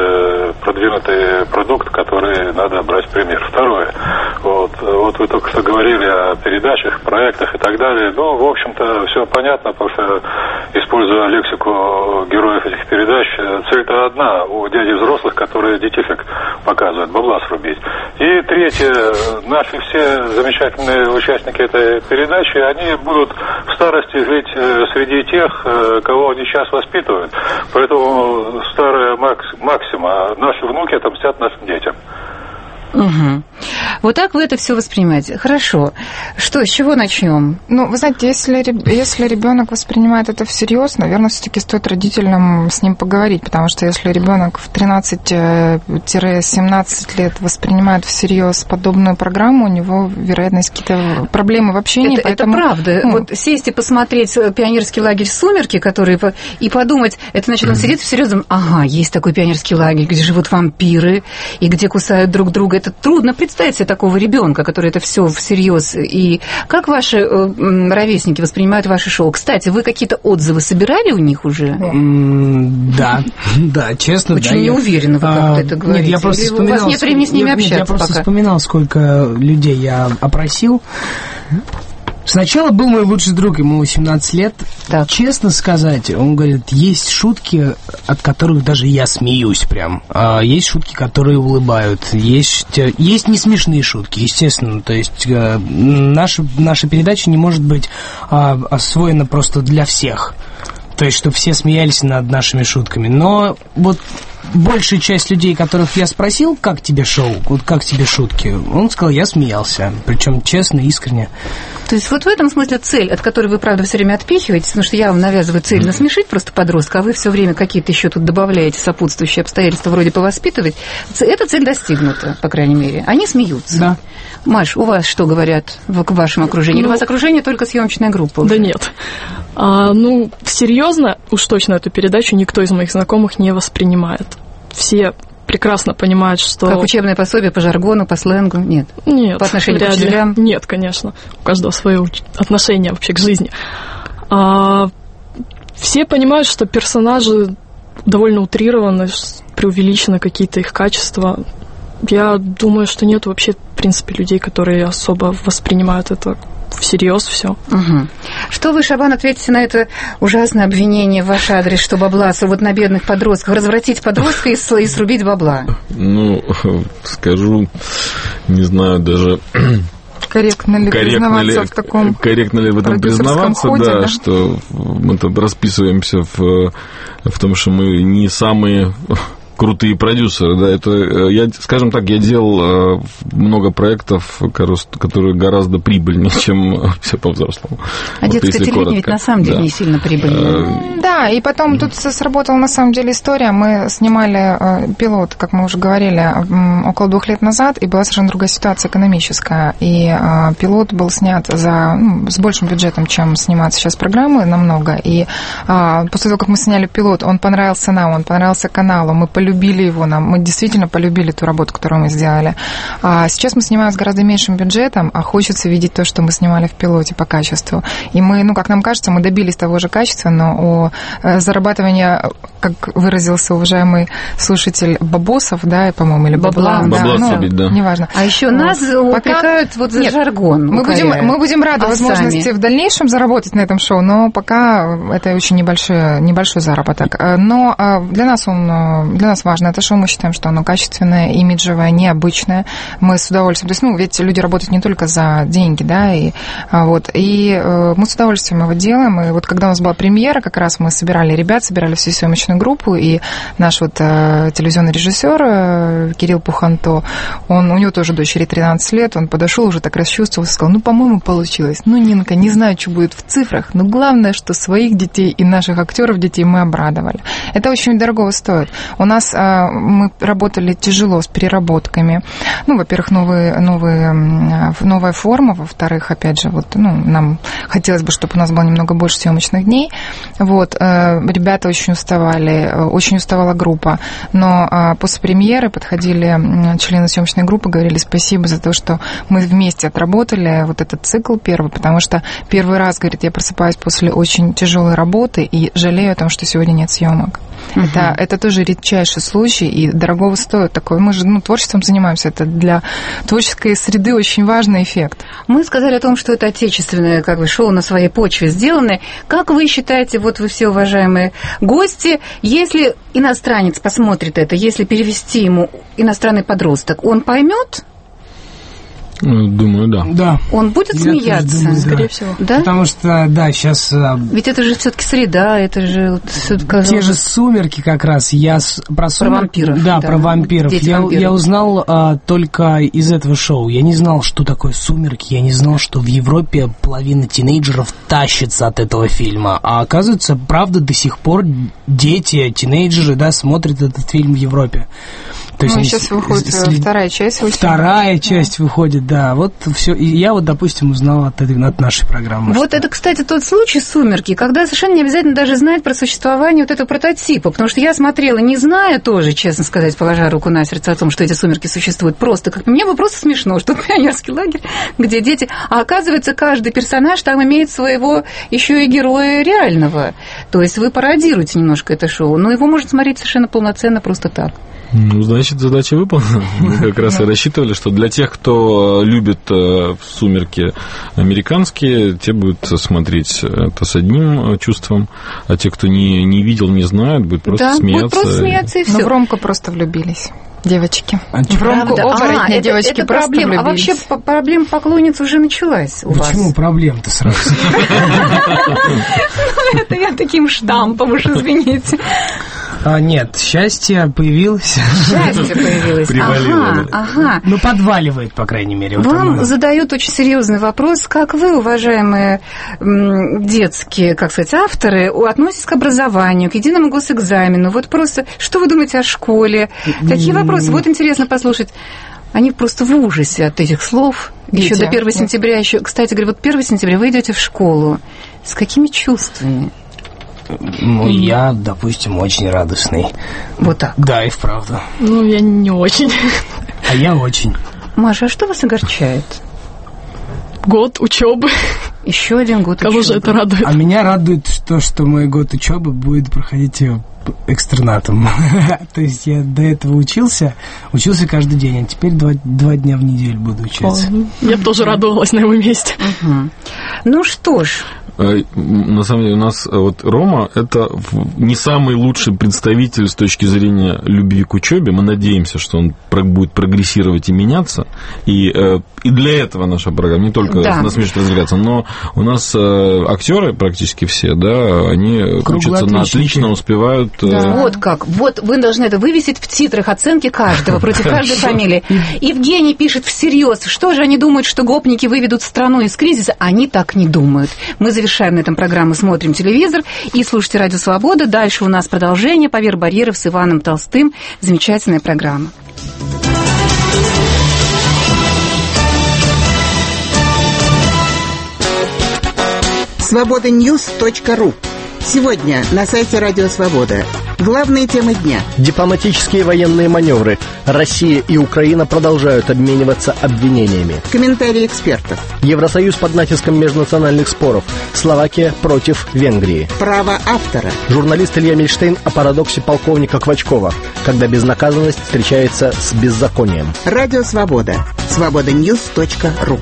продвинутый продукт, который надо брать пример. Второе. Вот, вот вы только что говорили о передачах, проектах и так далее. Ну, в общем-то, все понятно, потому что используя лексику героев этих передач, цель-то одна у дядей взрослых, которые детей как показывают, бабла срубить. И третье, наши все замечательные участники этой передачи, они будут в старости жить среди тех, кого они сейчас воспитывают. Поэтому старая максима: наши внуки отомстят нашим детям. Угу. Вот так вы это все воспринимаете. Хорошо. Что, с чего начнем? Ну, вы знаете, если, если ребенок воспринимает это всерьез, наверное, все-таки стоит родителям с ним поговорить, потому что если ребенок в тринадцать-семнадцать лет воспринимает всерьез подобную программу, у него, вероятно, есть какие-то проблемы в общении. Это, поэтому, это правда. Ну, вот сесть и посмотреть пионерский лагерь «Сумерки», который, и подумать, это значит, он сидит всерьез, думает, ага, есть такой пионерский лагерь, где живут вампиры и где кусают друг друга. Это трудно представить себе такого ребенка, который это все всерьез. И как ваши э, ровесники воспринимают ваше шоу? Кстати, вы какие-то отзывы собирали у них уже? Mm, да, да, честно. Очень да, неуверенно вы как-то а, это говорите. Нет, я просто вспоминал, у вас нет времени с ними я, общаться нет, я просто пока. вспоминал, сколько людей я опросил. Сначала был мой лучший друг, ему восемнадцать лет. Так. Честно сказать, он говорит, есть шутки, от которых даже я смеюсь прям. А есть шутки, которые улыбают. Есть, есть не смешные шутки, естественно. То есть наша, наша передача не может быть а, освоена просто для всех. То есть, чтобы все смеялись над нашими шутками. Но вот большая часть людей, которых я спросил, как тебе шоу, вот как тебе шутки, он сказал, я смеялся. Причем честно, искренне. То есть вот в этом смысле цель, от которой вы, правда, все время отпихиваетесь, потому что я вам навязываю цель насмешить просто подростка, а вы все время какие-то еще тут добавляете сопутствующие обстоятельства, вроде повоспитывать. Эта цель достигнута, по крайней мере. Они смеются. Да. Маш, у вас что говорят в вашем окружении? Ну, Или у вас окружение только съемочная группа? Да нет. А, ну, серьезно, уж точно эту передачу никто из моих знакомых не воспринимает. Все прекрасно понимают, что... Как учебное пособие по жаргону, по сленгу? Нет. Нет. По отношению к учителям? Нет, конечно. У каждого свое отношение вообще к жизни. А, все понимают, что персонажи довольно утрированы, преувеличены какие-то их качества. Я думаю, что нет вообще, в принципе, людей, которые особо воспринимают это всерьез все. Угу. Что вы, Шабан, ответите на это ужасное обвинение в ваш адрес, что бабла вот на бедных подростках, развратить подростка и, и срубить бабла? Ну, скажу, не знаю даже... Корректно ли корректно признаваться ли, в таком корректно ли в этом признаваться, ходе, да, да, что мы там расписываемся в, в том, что мы не самые... крутые продюсеры, да, это, я, скажем так, я делал много проектов, которые гораздо прибыльнее, чем все по-взрослому. А вот, детское телевидение ведь на самом деле да. не сильно прибыльное. Да, и потом тут сработала на самом деле история. Мы снимали пилот, как мы уже говорили, около двух лет назад, и была совершенно другая ситуация экономическая. И пилот был снят за, ну, с большим бюджетом, чем сниматься сейчас программы, намного. И после того, как мы сняли пилот, он понравился нам, он понравился каналу, мы полюбили любили его, нам, мы действительно полюбили ту работу, которую мы сделали. А сейчас мы снимаем с гораздо меньшим бюджетом, а хочется видеть то, что мы снимали в пилоте по качеству. И мы, ну, как нам кажется, мы добились того же качества, но о зарабатывании, как выразился уважаемый слушатель, бабосов, да, по-моему, или бабла, бабла, да, бабла ну, собить, да. неважно. А еще нас Пока... упрекают вот за Нет, жаргон. Мы будем, мы будем рады а возможности сами? в дальнейшем заработать на этом шоу, но пока это очень небольшой, небольшой заработок. Но для нас он, для нас важно это шоу, мы считаем, что оно качественное, имиджевое, необычное. Мы с удовольствием, то есть, ну, ведь люди работают не только за деньги, да, и вот, и мы с удовольствием его делаем, и вот когда у нас была премьера, как раз мы собирали ребят, собирали всю съемочную группу, и наш вот телевизионный режиссер Кирилл Пуханто, он, у него тоже дочери тринадцать лет, он подошел, уже так расчувствовался, сказал, ну, по-моему, получилось. Ну, Нинка, не знаю, что будет в цифрах, но главное, что своих детей и наших актеров детей мы обрадовали. Это очень дорого стоит. У нас мы работали тяжело с переработками. Ну, во-первых, новые, новые, новая форма, во-вторых, опять же, вот, ну, нам хотелось бы, чтобы у нас было немного больше съемочных дней. Вот, ребята очень уставали, очень уставала группа, но после премьеры подходили члены съемочной группы, говорили спасибо за то, что мы вместе отработали вот этот цикл первый, потому что первый раз, говорит, я просыпаюсь после очень тяжелой работы и жалею о том, что сегодня нет съемок. Uh-huh. Это, это тоже редчайший редчайший случай, и дорогого стоит такое. Мы же ну, творчеством занимаемся, это для творческой среды очень важный эффект. Мы сказали о том, что это отечественное как бы, шоу на своей почве сделанное. Как вы считаете, вот вы все уважаемые гости, если иностранец посмотрит это, если перевести ему иностранный подросток, он поймет? Думаю, да. Да. Он будет Я смеяться? думаю, Скорее да. всего. Да? Потому что, да, сейчас... Ведь это же все-таки среда, это же... Вот, те же «Сумерки» как раз. Я с... про, про вампиров. Да, да, про вампиров. Я, вампиров. я узнал а, только из этого шоу. Я не знал, что такое «Сумерки». Я не знал, что в Европе половина тинейджеров тащится от этого фильма. А оказывается, правда, до сих пор дети, тинейджеры, да, смотрят этот фильм в Европе. То есть ну, сейчас выходит след... вторая часть. Вторая часть да. выходит, да. Вот все. И я вот, допустим, узнал от, этой, от нашей программы. Вот что... это, кстати, тот случай «Сумерки», когда совершенно не обязательно даже знать про существование вот этого прототипа. Потому что я смотрела, не зная тоже, честно сказать, положа руку на сердце о том, что эти «Сумерки» существуют. Просто, как мне было просто смешно, что пионерский лагерь, где дети... А оказывается, каждый персонаж там имеет своего еще и героя реального. То есть вы пародируете немножко это шоу, но его можно смотреть совершенно полноценно просто так. Ну, значит, задача выполнена. Мы как раз и рассчитывали, что для тех, кто любит «Сумерки» американские, те будут смотреть это с одним чувством, а те, кто не, не видел, не знает, будут просто да, смеяться. Будут просто смеяться и все. Но в Ромку просто влюбились. Девочки. А в Ромку оборотня а, девочки это, это просто проблема. влюбились. А вообще проблема поклонниц уже началась у Почему вас? Почему проблем-то сразу? Это я таким штампом, уж извините. А, нет, счастье появилось. Счастье появилось. Ага, ага. Ну, подваливает, по крайней мере. Вам вот задают очень серьезный вопрос. Как вы, уважаемые детские, как сказать, авторы, относитесь к образованию, к единому госэкзамену? Вот просто, что вы думаете о школе? Такие вопросы. Вот интересно послушать. Они просто в ужасе от этих слов. Еще до первого сентября. Еще, кстати говоря, вот первого сентября вы идете в школу. С какими чувствами? Ну, я, допустим, очень радостный. Вот так? Да, и вправду. Ну, я не очень. А я очень. Маша, а что вас огорчает? Год учебы. Еще один год Кого учебы. же это радует? А меня радует то, что мой год учебы будет проходить экстернатом. То есть я до этого учился, учился каждый день, а теперь два, два дня в неделю буду учиться. О, я бы тоже радовалась на его месте. Угу. Ну что ж. На самом деле у нас вот Рома – это не самый лучший представитель с точки зрения любви к учебе. Мы надеемся, что он будет прогрессировать и меняться. И, и для этого наша программа, не только да. насмешить развлекаться, но у нас актеры практически все, да, они учатся на отлично, успевают. Да. Вот как. Вот вы должны это вывесить в титрах оценки каждого против каждой фамилии. Евгений пишет всерьез, что же они думают, что гопники выведут страну из кризиса? Они так не думают. Мы завершаем на этом программу «Смотрим телевизор» и слушайте «Радио Свобода». Дальше у нас продолжение «Поверх барьеров» с Иваном Толстым. Замечательная программа. свобода ньюс точка ру. Сегодня на сайте «Радио Свобода». Главные темы дня. Дипломатические военные маневры. Россия и Украина продолжают обмениваться обвинениями. Комментарии экспертов. Евросоюз под натиском межнациональных споров. Словакия против Венгрии. Право автора. Журналист Илья Мильштейн о парадоксе полковника Квачкова, когда безнаказанность встречается с беззаконием. Радио Свобода. свобода ньюс точка ру.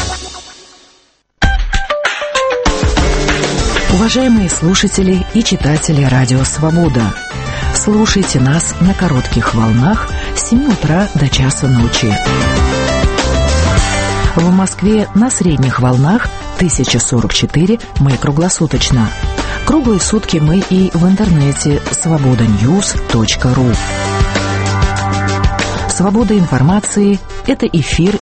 Уважаемые слушатели и читатели «Радио Свобода», слушайте нас на коротких волнах с семи утра до часа ночи. В Москве на средних волнах тысяча сорок четыре, мы круглосуточно. Круглые сутки мы и в интернете свобода ньюс точка ру. Свобода информации – это эфир